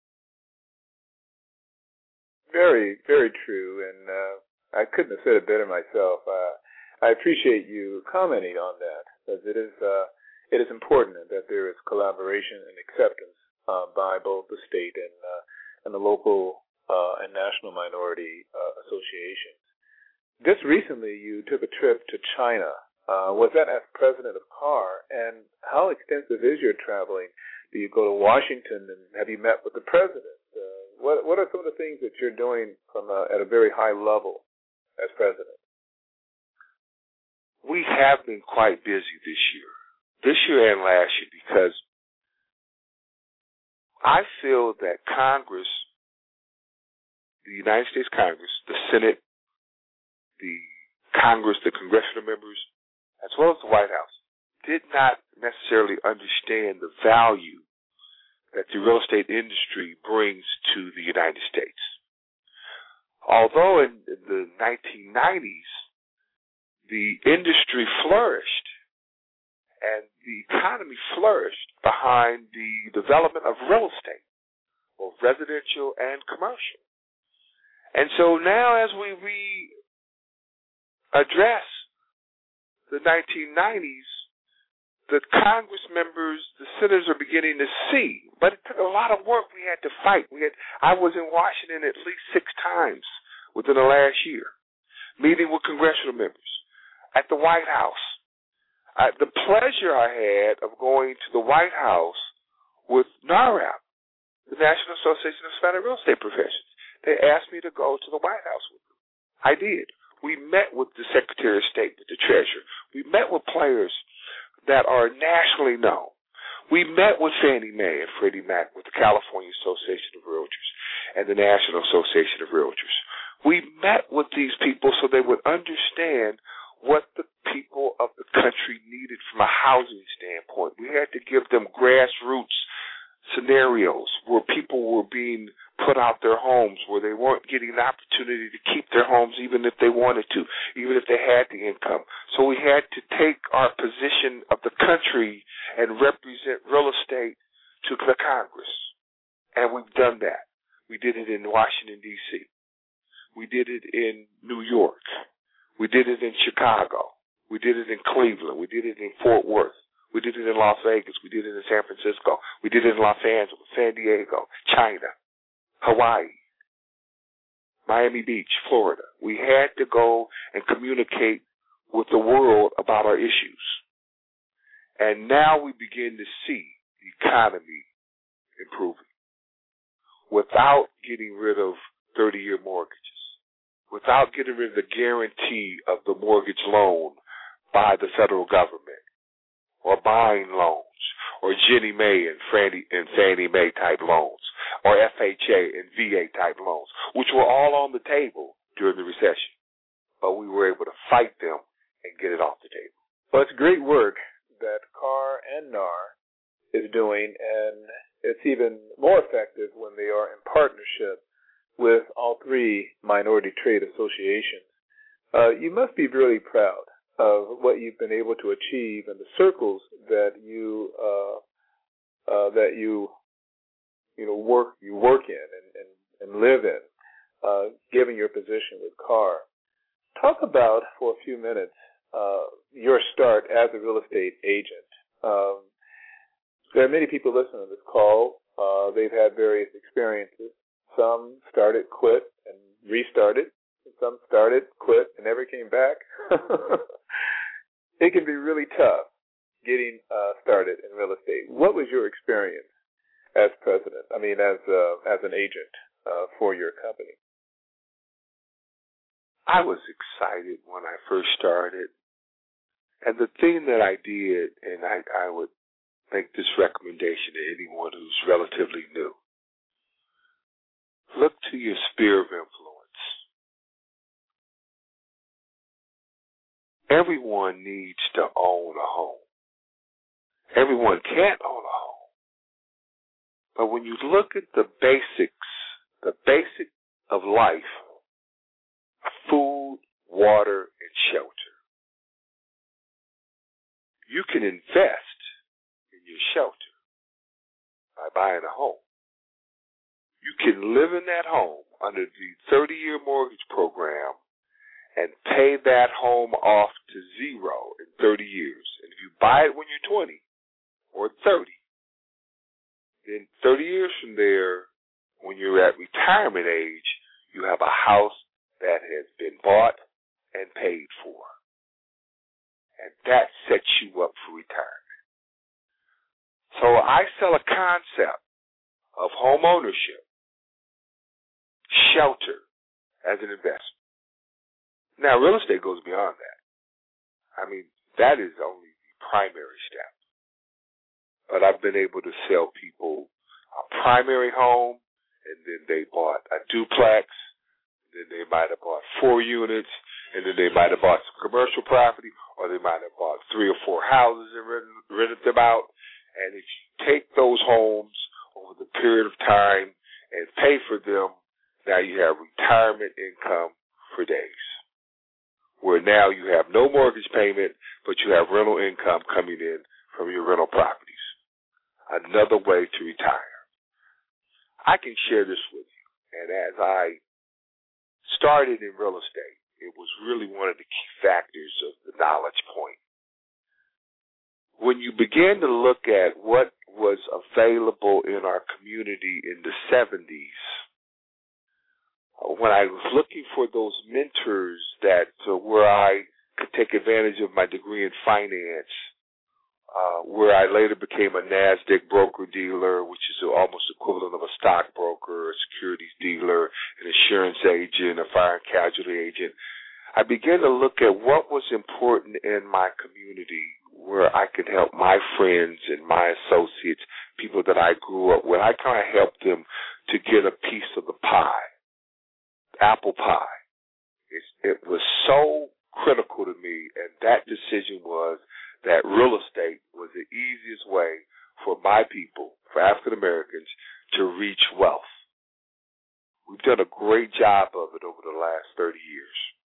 Very, very true, and uh, I couldn't have said it better myself. Uh, I appreciate you commenting on that, because it is uh, it is important that there is collaboration and acceptance uh, by both the state and uh, and the local uh, and national minority uh, associations. Just recently, you took a trip to China. Uh, was that as president of C A R? And how extensive is your traveling? Do you go to Washington, and have you met with the president? Uh, what What are some of the things that you're doing from a, at a very high level as president? We have been quite busy this year, this year and last year, because I feel that Congress, the United States Congress, the Senate, the Congress, the congressional members, as well as the White House, did not necessarily understand the value that the real estate industry brings to the United States. Although in the nineteen nineties, the industry flourished and the economy flourished behind the development of real estate, both residential and commercial. And so now as we re-address the nineteen nineties, the Congress members, the senators are beginning to see. But it took a lot of work. We had to fight. We had. I was in Washington at least six times within the last year, meeting with congressional members, at the White House. Uh, the pleasure I had of going to the White House with N A R A P, the National Association of Hispanic Real Estate Professions. They asked me to go to the White House with them. I did. We met with the Secretary of State, with the Treasurer. We met with players that are nationally known. We met with Fannie Mae and Freddie Mac, with the California Association of Realtors and the National Association of Realtors. We met with these people so they would understand what the people of the country needed from a housing standpoint. We had to give them grassroots scenarios where people were being put out their homes, where they weren't getting an opportunity to keep their homes even if they wanted to, even if they had the income. So we had to take our position of the country and represent real estate to the Congress. And we've done that. We did it in Washington, D C We did it in New York. We did it in Chicago. We did it in Cleveland. We did it in Fort Worth. We did it in Las Vegas. We did it in San Francisco. We did it in Los Angeles, San Diego, China, Hawaii, Miami Beach, Florida. We had to go and communicate with the world about our issues. And now we begin to see the economy improving without getting rid of thirty-year mortgages, without getting rid of the guarantee of the mortgage loan by the federal government, or buying loans, or Ginnie Mae and Fannie, and Fannie Mae type loans, or F H A and V A type loans, which were all on the table during the recession. But we were able to fight them and get it off the table. Well, it's great work that C A R and N A R is doing, and it's even more effective when they are in partnership with all three minority trade associations. Uh, you must be really proud of what you've been able to achieve and the circles that you uh, uh, that you you know work you work in and, and, and live in, uh, given your position with C A R. Talk about for a few minutes uh, your start as a real estate agent. Um, there are many people listening to this call. Uh, they've had various experiences. Some started, quit, and restarted. Some started, quit, and never came back. It can be really tough getting uh, started in real estate. What was your experience as president? I mean, as uh, as an agent uh, for your company? I was excited when I first started, and the thing that I did, and I, I would make this recommendation to anyone who's relatively new: look to your sphere of influence. Everyone needs to own a home. Everyone can't own a home. But when you look at the basics, the basic of life, food, water, and shelter, you can invest in your shelter by buying a home. You can live in that home under the thirty-year mortgage program and pay that home off to zero in thirty years. And if you buy it when you're twenty or thirty, then thirty years from there, when you're at retirement age, you have a house that has been bought and paid for. And that sets you up for retirement. So I sell a concept of home ownership, shelter as an investment. Now, real estate goes beyond that. I mean, that is only the primary step. But I've been able to sell people a primary home, and then they bought a duplex, then they might have bought four units, and then they might have bought some commercial property, or they might have bought three or four houses and rented, rented them out. And if you take those homes over the period of time and pay for them, now you have retirement income for days, where now you have no mortgage payment, but you have rental income coming in from your rental properties. Another way to retire. I can share this with you. And as I started in real estate, it was really one of the key factors of the knowledge point. When you begin to look at what was available in our community in the seventies, when I was looking for those mentors that uh, where I could take advantage of my degree in finance, uh, where I later became a NASDAQ broker-dealer, which is almost equivalent of a stockbroker, a securities dealer, an insurance agent, a fire and casualty agent, I began to look at what was important in my community where I could help my friends and my associates, people that I grew up with. I kind of helped them to get a piece of the pie. Apple pie. It's, it was so critical to me, and that decision was that real estate was the easiest way for my people, for African Americans, to reach wealth. We've done a great job of it over the last thirty years.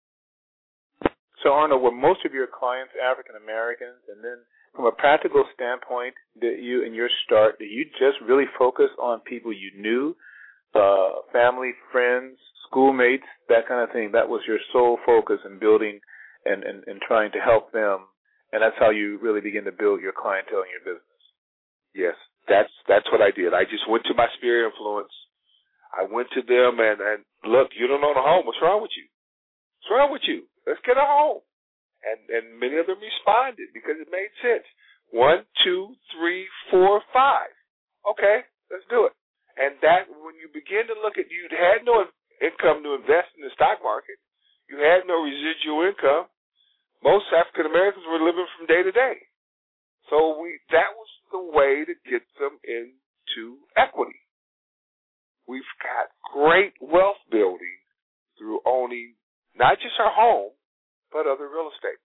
So, Arnold, were most of your clients African Americans? And then from a practical standpoint, did you, in your start, did you just really focus on people you knew, uh, family, friends, schoolmates, that kind of thing? That was your sole focus in building and, and, and trying to help them, and that's how you really begin to build your clientele and your business? Yes, that's that's what I did. I just went to my sphere of influence. I went to them and, and, look, you don't own a home. What's wrong with you? What's wrong with you? Let's get a home. And and many of them responded because it made sense. One, two, three, four, five. Okay, let's do it. And that, when you begin to look at, you had no income to invest in the stock market. You had no residual income. Most African Americans were living from day to day. So we that was the way to get them into equity. We've got great wealth building through owning not just our home, but other real estate.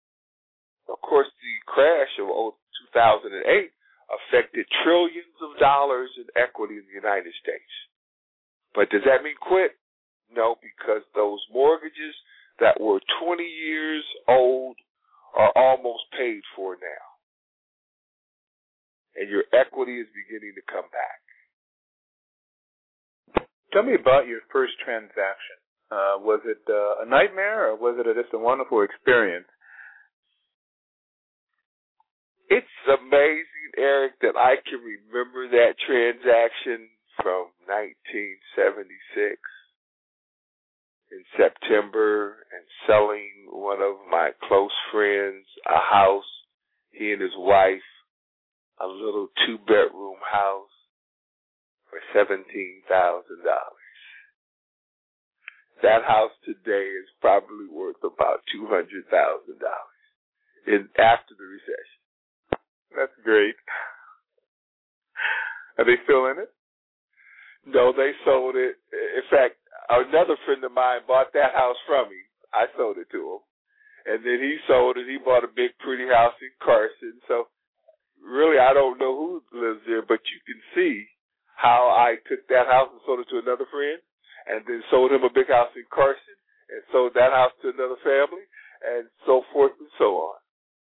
Of course, the crash of two thousand eight affected trillions of dollars in equity in the United States. But does that mean quit? No, because those mortgages that were twenty years old are almost paid for now. And your equity is beginning to come back. Tell me about your first transaction. Uh, was it uh, a nightmare, or was it a, just a wonderful experience? It's amazing, Eric, that I can remember that transaction from nineteen seventy-six in September, and selling one of my close friends a house, he and his wife, a little two-bedroom house for seventeen thousand dollars. That house today is probably worth about two hundred thousand dollars in after the recession. That's great. Are they still in it? No, they sold it. In fact, another friend of mine bought that house from me. I sold it to him. And then he sold it. He bought a big, pretty house in Carson. So really, I don't know who lives there, but you can see how I took that house and sold it to another friend, and then sold him a big house in Carson, and sold that house to another family, and so forth and so on.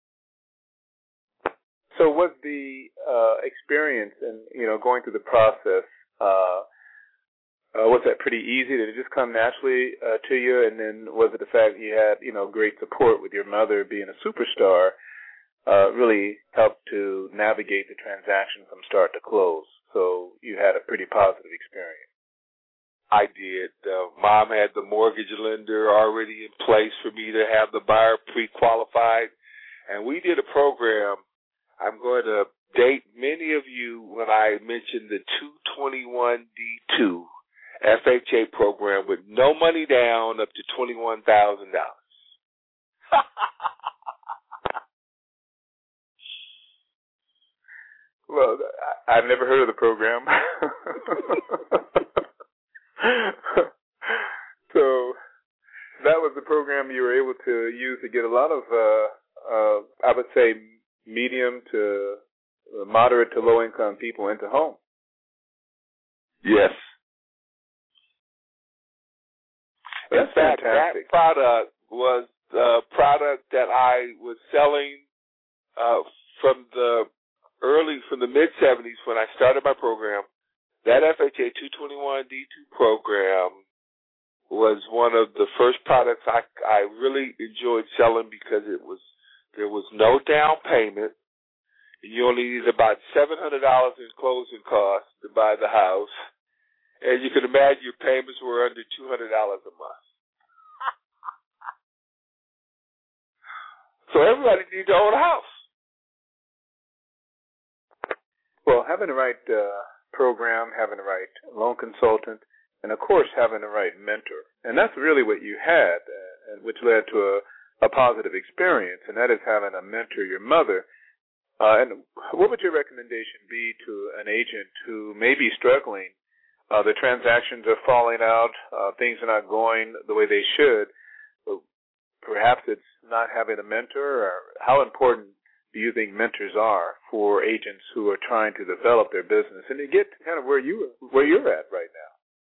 So was the uh, experience and, you know, going through the process, uh, uh, was that pretty easy? Did it just come naturally uh, to you? And then was it the fact you had, you know, great support with your mother being a superstar uh, really helped to navigate the transaction from start to close? So you had a pretty positive experience. I did. Uh, Mom had the mortgage lender already in place for me to have the buyer pre-qualified. And we did a program. I'm going to date many of you when I mentioned the two twenty-one D two F H A program with no money down up to twenty-one thousand dollars. Well, I've never heard of the program. So that was the program you were able to use to get a lot of, uh, uh, I would say, medium to moderate to low income people into home. Yes. That's In fact, fantastic. that product was the product that I was selling uh, from the early, from the mid seventies when I started my program. That F H A two twenty-one D two program was one of the first products I, I really enjoyed selling because it was there was no down payment. You only needed about seven hundred dollars in closing costs to buy the house. And you can imagine your payments were under two hundred dollars a month. So everybody needs to own a house. Well, having the right uh, program, having the right loan consultant, and, of course, having the right mentor. And that's really what you had, uh, which led to a, a positive experience, and that is having a mentor, your mother. Uh, and what would your recommendation be to an agent who may be struggling? Uh, the transactions are falling out. Uh, things are not going the way they should. Perhaps it's not having a mentor. Or how important do you think mentors are for agents who are trying to develop their business and to get to kind of where you where you're at right now?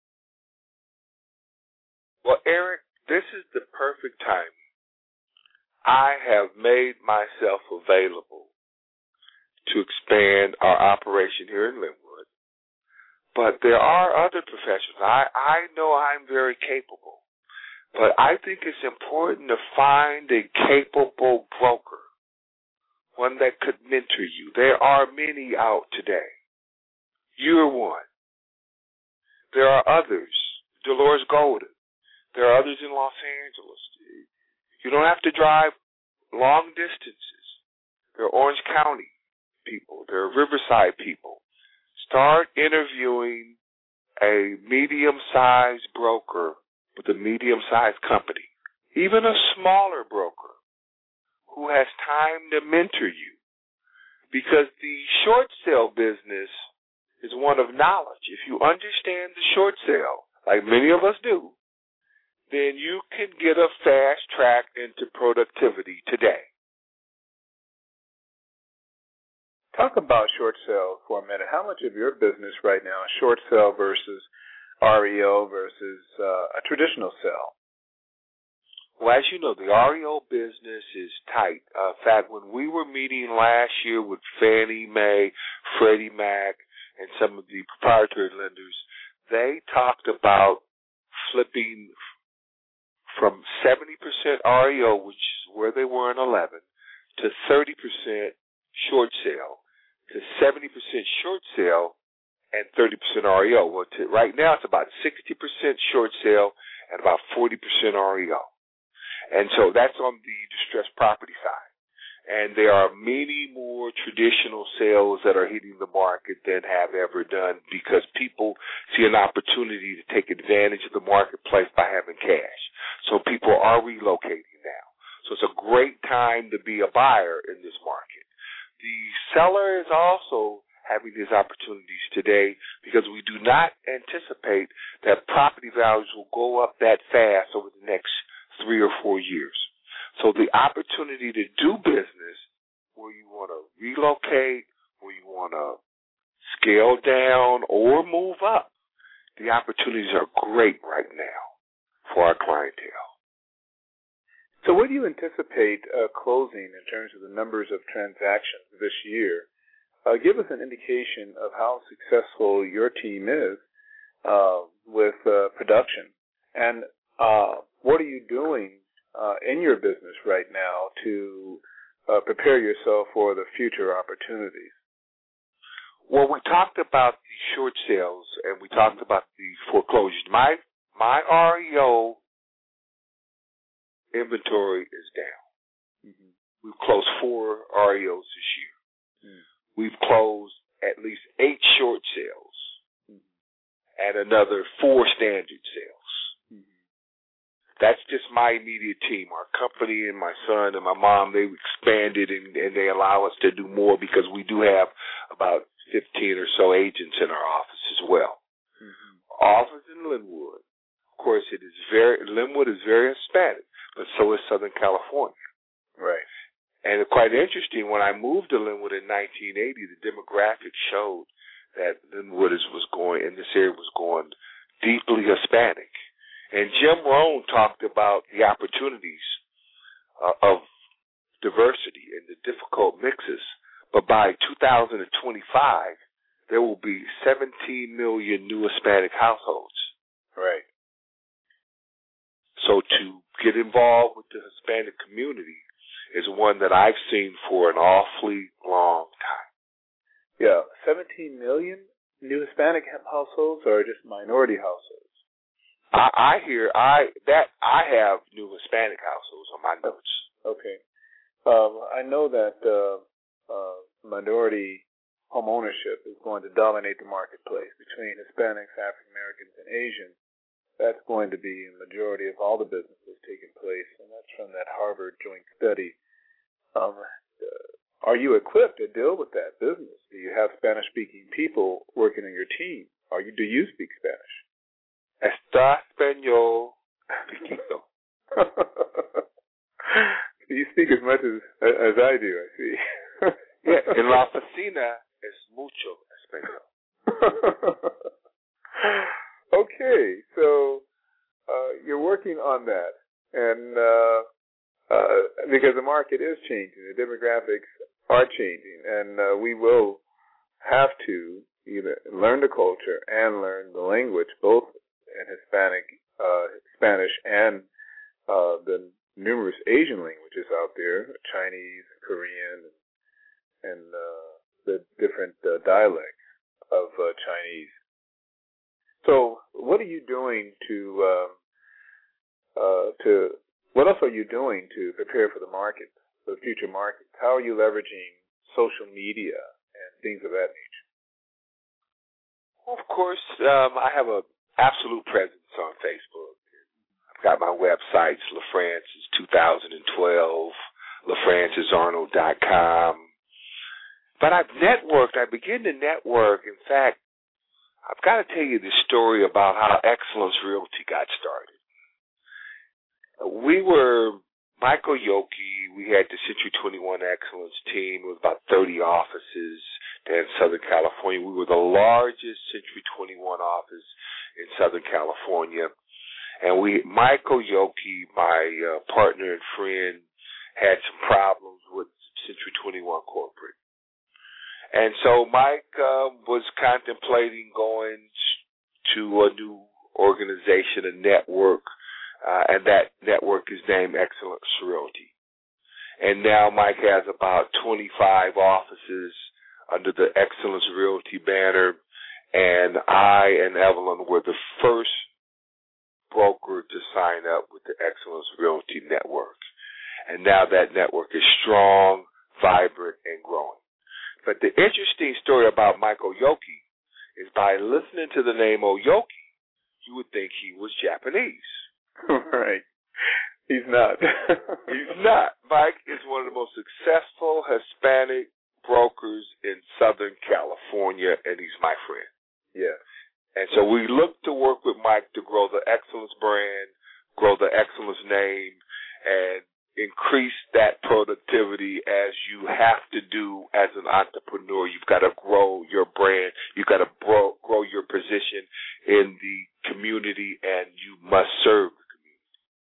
Well, Eric, this is the perfect time. I have made myself available to expand our operation here in Linwood. But there are other professionals. I, I know I'm very capable. But I think it's important to find a capable broker, one that could mentor you. There are many out today. You're one. There are others. Dolores Golden. There are others in Los Angeles. You don't have to drive long distances. There are Orange County people. There are Riverside people. Start interviewing a medium-sized broker with a medium-sized company, even a smaller broker who has time to mentor you. Because the short sale business is one of knowledge. If you understand the short sale, like many of us do, then you can get a fast track into productivity today. Talk about short sale for a minute. How much of your business right now is short sale versus R E O versus uh, a traditional sale? Well, as you know, the R E O business is tight. Uh, in fact, when we were meeting last year with Fannie Mae, Freddie Mac, and some of the proprietary lenders, they talked about flipping from seventy percent R E O, which is where they were in eleven, to thirty percent short sale, to seventy percent short sale, and thirty percent R E O. Well, to, right now it's about sixty percent short sale and about forty percent R E O. And so that's on the distressed property side. And there are many more traditional sales that are hitting the market than have ever done because people see an opportunity to take advantage of the marketplace by having cash. So people are relocating now. So it's a great time to be a buyer in this market. The seller is also having these opportunities today because we do not anticipate that property values will go up that fast over the next three or four years. So the opportunity to do business where you want to relocate, where you want to scale down, or move up, the opportunities are great right now for our clientele. So what do you anticipate uh, closing in terms of the numbers of transactions this year? Uh, give us an indication of how successful your team is uh, with uh, production. And uh, what are you doing uh, in your business right now to uh, prepare yourself for the future opportunities? Well, we talked about the short sales and we talked about the foreclosures. My my R E O inventory is down. Mm-hmm. We've closed four R E Os this year. Mm. We've closed at least eight short sales mm-hmm. and another four standard sales. Mm-hmm. That's just my immediate team. Our company and my son and my mom, they've expanded and, and they allow us to do more because we do have about fifteen or so agents in our office as well. Mm-hmm. Office in Linwood. Of course, it is very, Linwood is very Hispanic, but so is Southern California. Right. And it's quite interesting, when I moved to Linwood in nineteen eighty, the demographics showed that Linwood is, was going, in this area was going deeply Hispanic. And Jim Rohn talked about the opportunities uh, of diversity and the difficult mixes. But by two thousand twenty-five, there will be seventeen million new Hispanic households. Right. So to get involved with the Hispanic community is one that I've seen for an awfully long time. Yeah, seventeen million new Hispanic households or just minority households? I, I hear I that I have new Hispanic households on my notes. Okay. Um, I know that uh, uh, minority home ownership is going to dominate the marketplace between Hispanics, African Americans, and Asians. That's going to be a majority of all the businesses taking place, and that's from that Harvard joint study. Um, uh, are you equipped to deal with that business? Do you have Spanish-speaking people working on your team? Are you? Do you speak Spanish? Está español poquito. You speak as much as as I do, I see. Yeah, en la oficina es mucho español. Okay, so uh, you're working on that, and uh, uh, because the market is changing, the demographics are changing, and uh, we will have to either learn the culture and learn the language, both in Hispanic, uh, Spanish, and uh, the numerous Asian languages out there, Chinese, Korean, and uh, the different uh, dialects of uh, Chinese. So, what are you doing to uh, uh, to what else are you doing to prepare for the market, for the future market? How are you leveraging social media and things of that nature? Well, of course, um, I have an absolute presence on Facebook. I've got my websites, LaFrancis twenty twelve, La Francis Arnold dot com. But I've networked. I began to network. In fact, I've got to tell you the story about how Excellence Realty got started. We were, Michael Yoki, we had the Century twenty-one Excellence team with about thirty offices in Southern California. We were the largest Century twenty-one office in Southern California. And we, Michael Yoki, my uh, partner and friend, had some problems with Century twenty-one corporate. And so Mike uh, was contemplating going to a new organization, a network, uh, and that network is named Excellence Realty. And now Mike has about twenty-five offices under the Excellence Realty banner, and I and Evelyn were the first broker to sign up with the Excellence Realty Network. And now that network is strong, vibrant, and growing. But the interesting story about Michael Yoki is by listening to the name Oyoki, you would think he was Japanese. Right. He's not. He's not. Mike is one of the most successful Hispanic brokers in Southern California, and he's my friend. Yeah. And so we look to work with Mike to grow the Excellence brand, grow the Excellence name, and increase that productivity as you have to do as an entrepreneur. You've got to grow your brand. You've got to grow, grow your position in the community, and you must serve the community.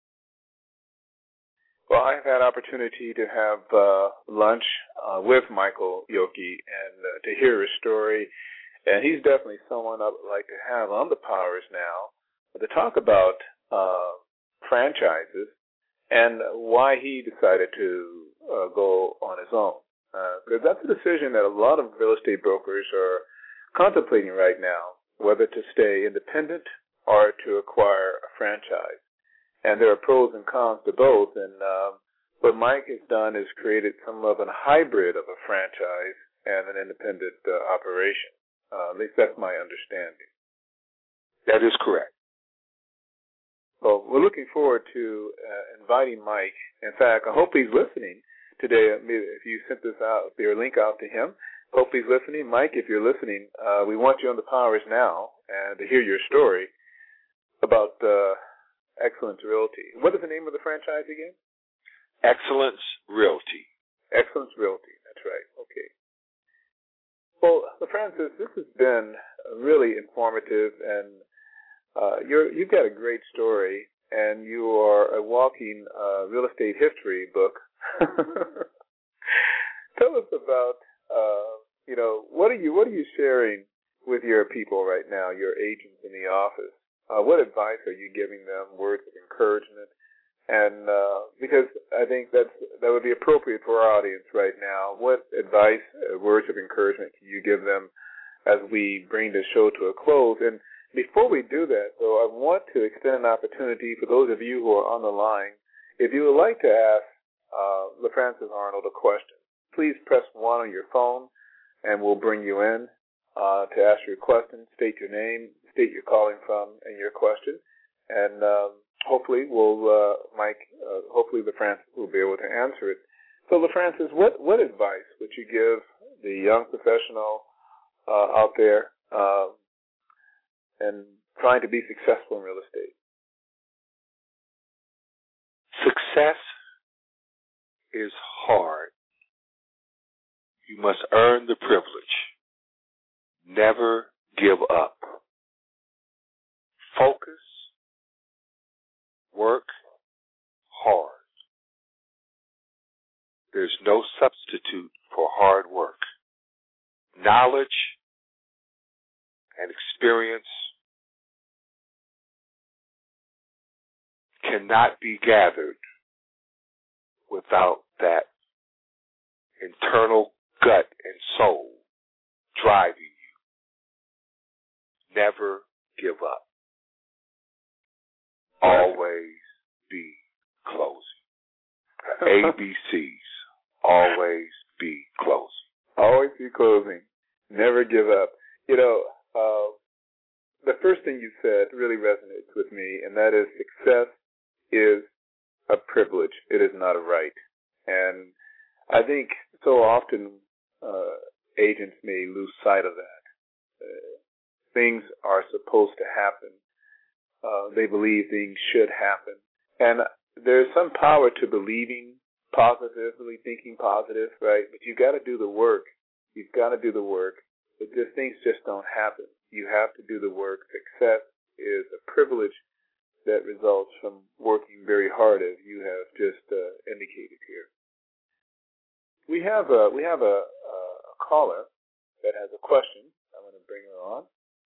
Well, I've had opportunity to have uh, lunch uh, with Michael Yoki and uh, to hear his story, and he's definitely someone I would like to have on the Powers Now to talk about uh, franchises and why he decided to uh, go on his own. Because uh, that's a decision that a lot of real estate brokers are contemplating right now, whether to stay independent or to acquire a franchise. And there are pros and cons to both. And um, what Mike has done is created some of a hybrid of a franchise and an independent uh, operation. Uh, at least that's my understanding. That is correct. Well, we're looking forward to uh, inviting Mike. In fact, I hope he's listening today. If you sent this out, your link out to him, hope he's listening. Mike, if you're listening, uh, we want you on the Powers Now and to hear your story about uh, Excellence Realty. What is the name of the franchise again? Excellence Realty. Excellence Realty. That's right. Okay. Well, Francis, this has been really informative, and Uh, you're, you've got a great story, and you are a walking uh, real estate history book. Tell us about, uh, you know, what are you what are you sharing with your people right now, your agents in the office? Uh, what advice are you giving them? Words of encouragement, and uh, because I think that's that would be appropriate for our audience right now. What advice, uh, words of encouragement, can you give them as we bring this show to a close? And before we do that, though, I want to extend an opportunity for those of you who are on the line. If you would like to ask uh, LaFrancis Arnold a question, please press one on your phone, and we'll bring you in uh, to ask your question. State your name, state you're calling from, and your question. And um, hopefully, we'll, uh, Mike, uh, hopefully LaFrancis will be able to answer it. So, LaFrancis, what, what advice would you give the young professional uh, out there Uh, and trying to be successful in real estate? Success is hard. You must earn the privilege. Never give up. Focus. Work hard. There's no substitute for hard work. Knowledge and experience cannot be gathered without that internal gut and soul driving you. Never give up. Always be closing. A B Cs. Always be closing. Always be closing. Never give up. You know, uh, the first thing you said really resonates with me, and that is success is a privilege. It is not a right. And I think so often uh, agents may lose sight of that. Uh, things are supposed to happen. Uh, they believe things should happen. And there's some power to believing positively, thinking positive, right? But you've got to do the work. You've got to do the work. But just things just don't happen. You have to do the work. Success is a privilege that results from working very hard, as you have just uh, indicated here. We have a we have a, a caller that has a question. I'm going to bring her on.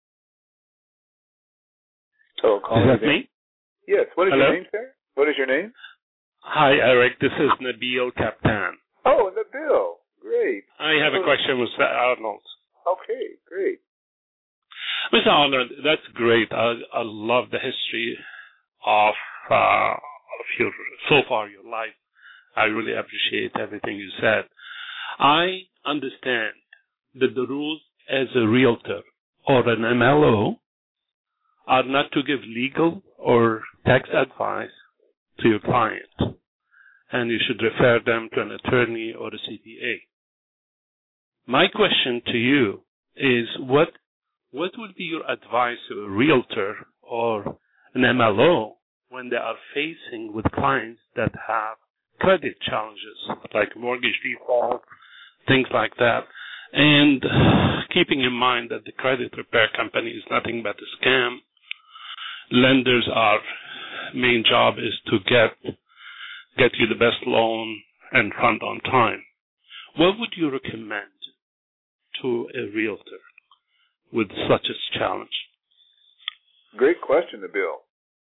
So, caller, is that me? Yes. What is Hello? your name, sir? What is your name? Hi, Eric. This is Nabil Kaptan. Oh, Nabil. Great. I have a question, Mister Arnold. Okay, great. Mister Arnold, that's great. I, I love the history of, uh, of your, so far, your life. I really appreciate everything you said. I understand that the rules as a realtor or an M L O are not to give legal or tax advice to your client, and you should refer them to an attorney or a C P A. My question to you is, what what would be your advice to a realtor or an M L O when they are facing with clients that have credit challenges like mortgage default, things like that. And keeping in mind that the credit repair company is nothing but a scam, lenders' are main job is to get get you the best loan and fund on time. What would you recommend to a realtor with such a challenge? Great question, Nabil.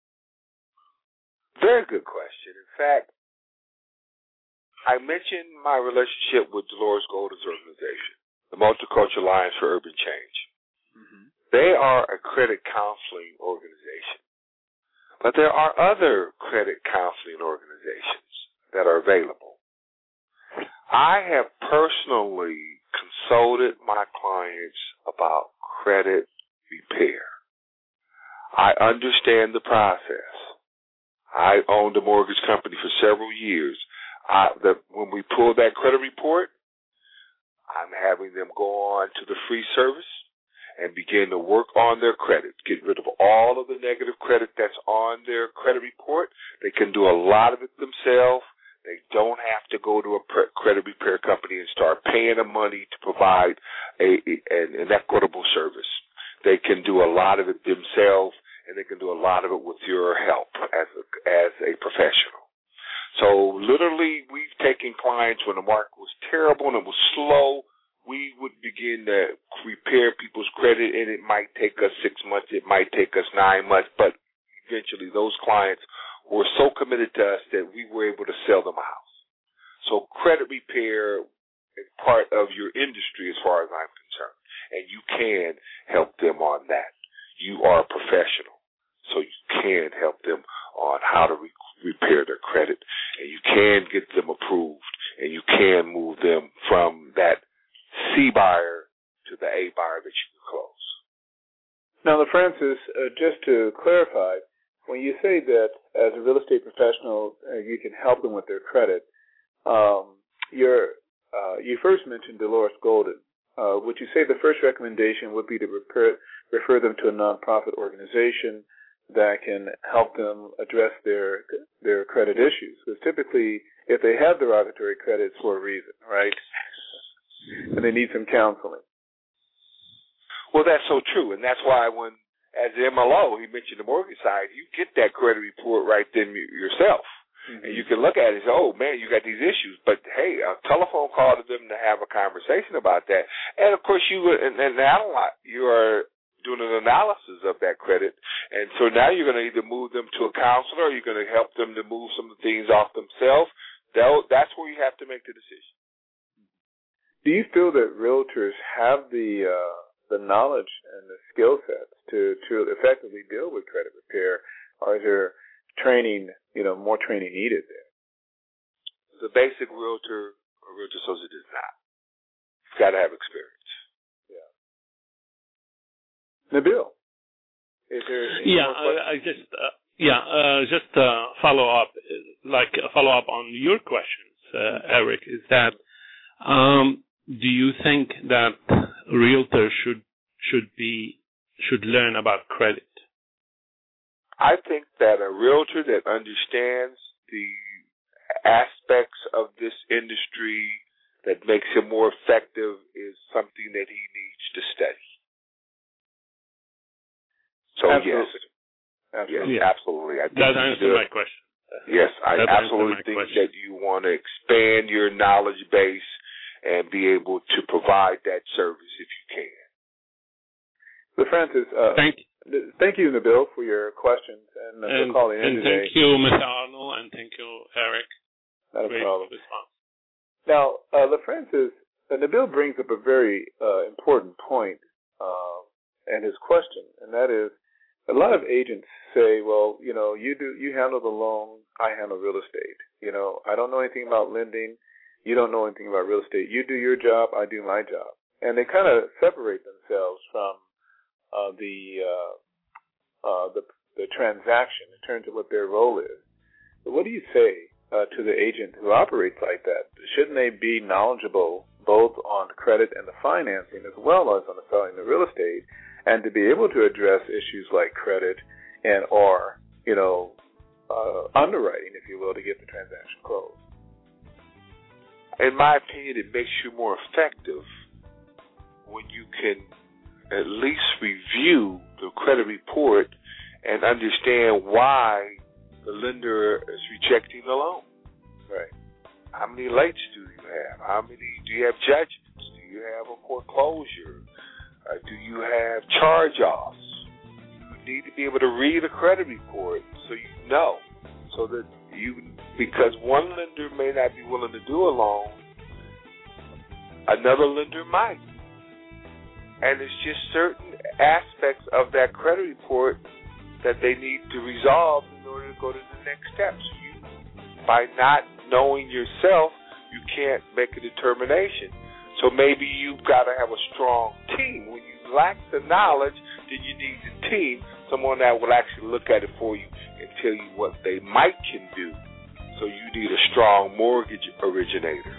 Very good question. In fact, I mentioned my relationship with Dolores Golden's organization, the Multicultural Alliance for Urban Change. Mm-hmm. They are a credit counseling organization. But there are other credit counseling organizations that are available. I have personally consulted my clients about credit repair. I understand the process. I owned a mortgage company for several years. I, the, when we pull that credit report, I'm having them go on to the free service and begin to work on their credit, get rid of all of the negative credit that's on their credit report. They can do a lot of it themselves. They don't have to go to a credit repair company and start paying them money to provide a, an, an equitable service. They can do a lot of it themselves, and they can do a lot of it with your help as a, as a professional. So literally, we've taken clients when the market was terrible and it was slow. We would begin to repair people's credit, and it might take us six months. It might take us nine months, but eventually those clients were so committed to us that we were able to sell them a house. So credit repair is part of your industry as far as I'm concerned, and you can help them on that. You are a professional, so you can help them on how to re- repair their credit, and you can get them approved, and you can move them from that C buyer to the A buyer that you can close. Now, LaFrancis, uh, just to clarify, when you say that as a real estate professional uh, you can help them with their credit, um, you're, uh, you first mentioned Dolores Golden. Uh, would you say the first recommendation would be to repair, refer them to a nonprofit organization that can help them address their their credit issues? Because typically, if they have derogatory credit, it's for a reason, right? And they need some counseling. Well, that's so true, and that's why when, as the M L O, he mentioned the mortgage side, you get that credit report right then yourself. Mm-hmm. And you can look at it and say, oh, man, you got these issues. But, hey, a telephone call to them to have a conversation about that. And, of course, you and, and analyze, you are doing an analysis of that credit. And so now you're going to either move them to a counselor or you're going to help them to move some of the things off themselves. That's where you have to make the decision. Do you feel that realtors have the uh, the knowledge and the skill sets to, to effectively deal with credit repair, or is there training, you know, more training needed there? The basic realtor or realtor associate is not. You've got to have experience. Yeah. Nabil, is there? Any yeah, more I, I just uh, yeah, uh, just uh, follow up, like uh, follow up on your questions, uh, Eric. Is that um, do you think that realtors should should be should learn about credit? I think that a realtor that understands the aspects of this industry that makes him more effective is something that he needs to study. So absolutely. yes, absolutely. yes, yeah. absolutely. I think that answers my question. Yes, I that absolutely think question. that you want to expand your knowledge base and be able to provide that service if you can. LaFrancis, uh, thank you. Thank you, Nabil, for your questions and, uh, and for calling in and today. Thank you, Mister Arnold, and thank you, Eric. Not Great a problem. response. Now, uh, LaFrancis, uh, Nabil brings up a very uh, important point uh, and his question, and that is, a lot of agents say, well, you know, you do you handle the loan, I handle real estate. You know, I don't know anything about lending. You don't know anything about real estate. You do your job, I do my job. And they kind of separate themselves from uh, the, uh, uh, the the transaction in terms of what their role is. But what do you say uh, to the agent who operates like that? Shouldn't they be knowledgeable both on credit and the financing as well as on the selling the real estate, and to be able to address issues like credit and or, you know, uh, underwriting, if you will, to get the transaction closed? in my opinion, it makes you more effective when you can at least review the credit report and understand why the lender is rejecting the loan. Right. How many lates do you have? How many do you have judgments? Do you have a foreclosure? Uh, do you have charge-offs? You need to be able to read a credit report so you know, so that you, because one lender may not be willing to do a loan, another lender might. And it's just certain aspects of that credit report that they need to resolve in order to go to the next steps. You, by not knowing yourself, you can't make a determination. So maybe you've got to have a strong team. When you lack the knowledge, then you need a team, someone that will actually look at it for you and tell you what they might can do. So you need a strong mortgage originator.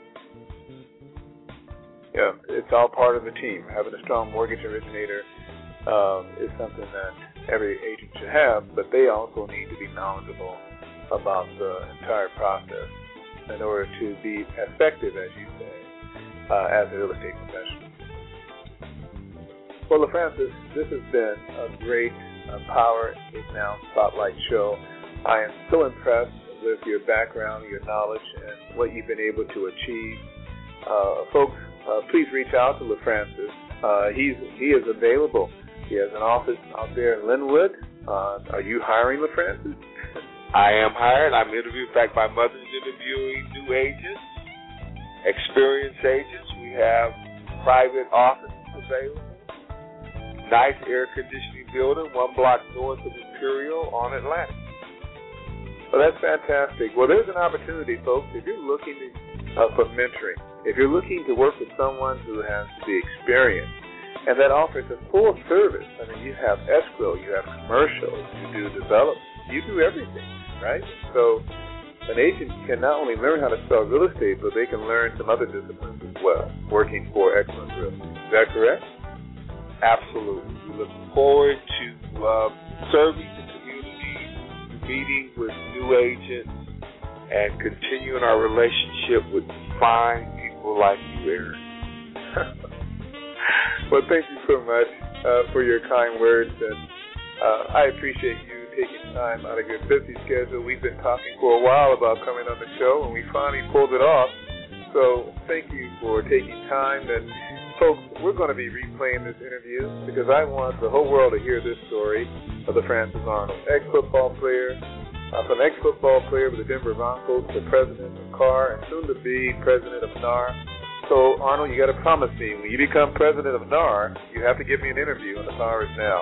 Yeah, it's all part of the team. Having a strong mortgage originator um, is something that every agent should have, but they also need to be knowledgeable about the entire process in order to be effective, as you say, uh, as a real estate professional. Well, LaFrancis, this has been a great uh, Power is Now Spotlight show. I am so impressed with your background, your knowledge, and what you've been able to achieve. Uh, folks, Uh, please reach out to LaFrancis. Uh, he's he is available. He has an office out there in Linwood. Uh, are you hiring, LaFrancis? I am hired. I'm interviewing. In fact, my mother's interviewing new agents, experienced agents. We have private offices available. Nice air conditioning building, one block north of Imperial on Atlantic. Well, that's fantastic. Well, there's an opportunity, folks. If you're looking to, uh, for mentoring, if you're looking to work with someone who has the experience and that offers a full service, I mean, you have escrow, you have commercials, you do development, you do everything, right? So an agent can not only learn how to sell real estate, but they can learn some other disciplines as well, working for Excellence Realty. Is that correct? Absolutely. We look forward to uh, serving the community, meeting with new agents, and continuing our relationship with fine people like you, Eric. Well, thank you so much uh, for your kind words, and uh, I appreciate you taking time out of your busy schedule. We've been talking for a while about coming on the show, and we finally pulled it off. So thank you for taking time. And folks, we're going to be replaying this interview because I want the whole world to hear this story of LaFrancis Arnold, ex-football player, uh, from ex-football player with the Denver Broncos to president of C A R and soon to be president of N A R. So, Arnold, you got to promise me, when you become president of N A R, you have to give me an interview on The Power Is Now.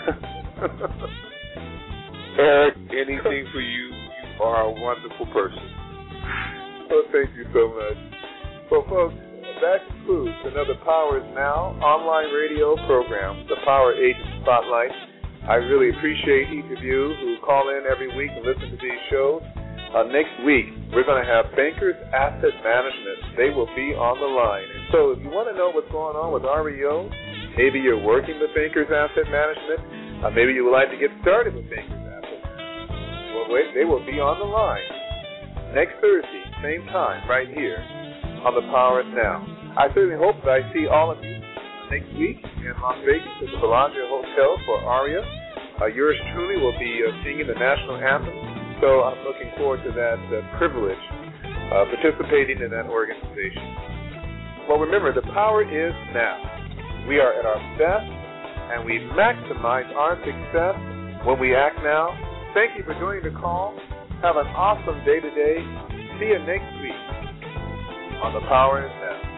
Eric, anything for you. You are a wonderful person. Well, thank you so much. Well, folks, that concludes another Power Is Now online radio program, The Power Agent Spotlight. I really appreciate each of you who call in every week and listen to these shows. Uh, next week, we're going to have Bankers Asset Management. They will be on the line. And so if you want to know what's going on with R E O, maybe you're working with Bankers Asset Management, uh, maybe you would like to get started with Bankers Asset Management. Well, wait, they will be on the line next Thursday, same time, right here on The Power Is Now. I certainly hope that I see all of you next week in Las Vegas at the Bellagio Hotel for ARIA. Uh, yours truly will be uh, singing the national anthem. So I'm looking forward to that uh, privilege, uh, participating in that organization. Well, remember, the power is now. We are at our best, and we maximize our success when we act now. Thank you for joining the call. Have an awesome day today. See you next week on The Power Is Now.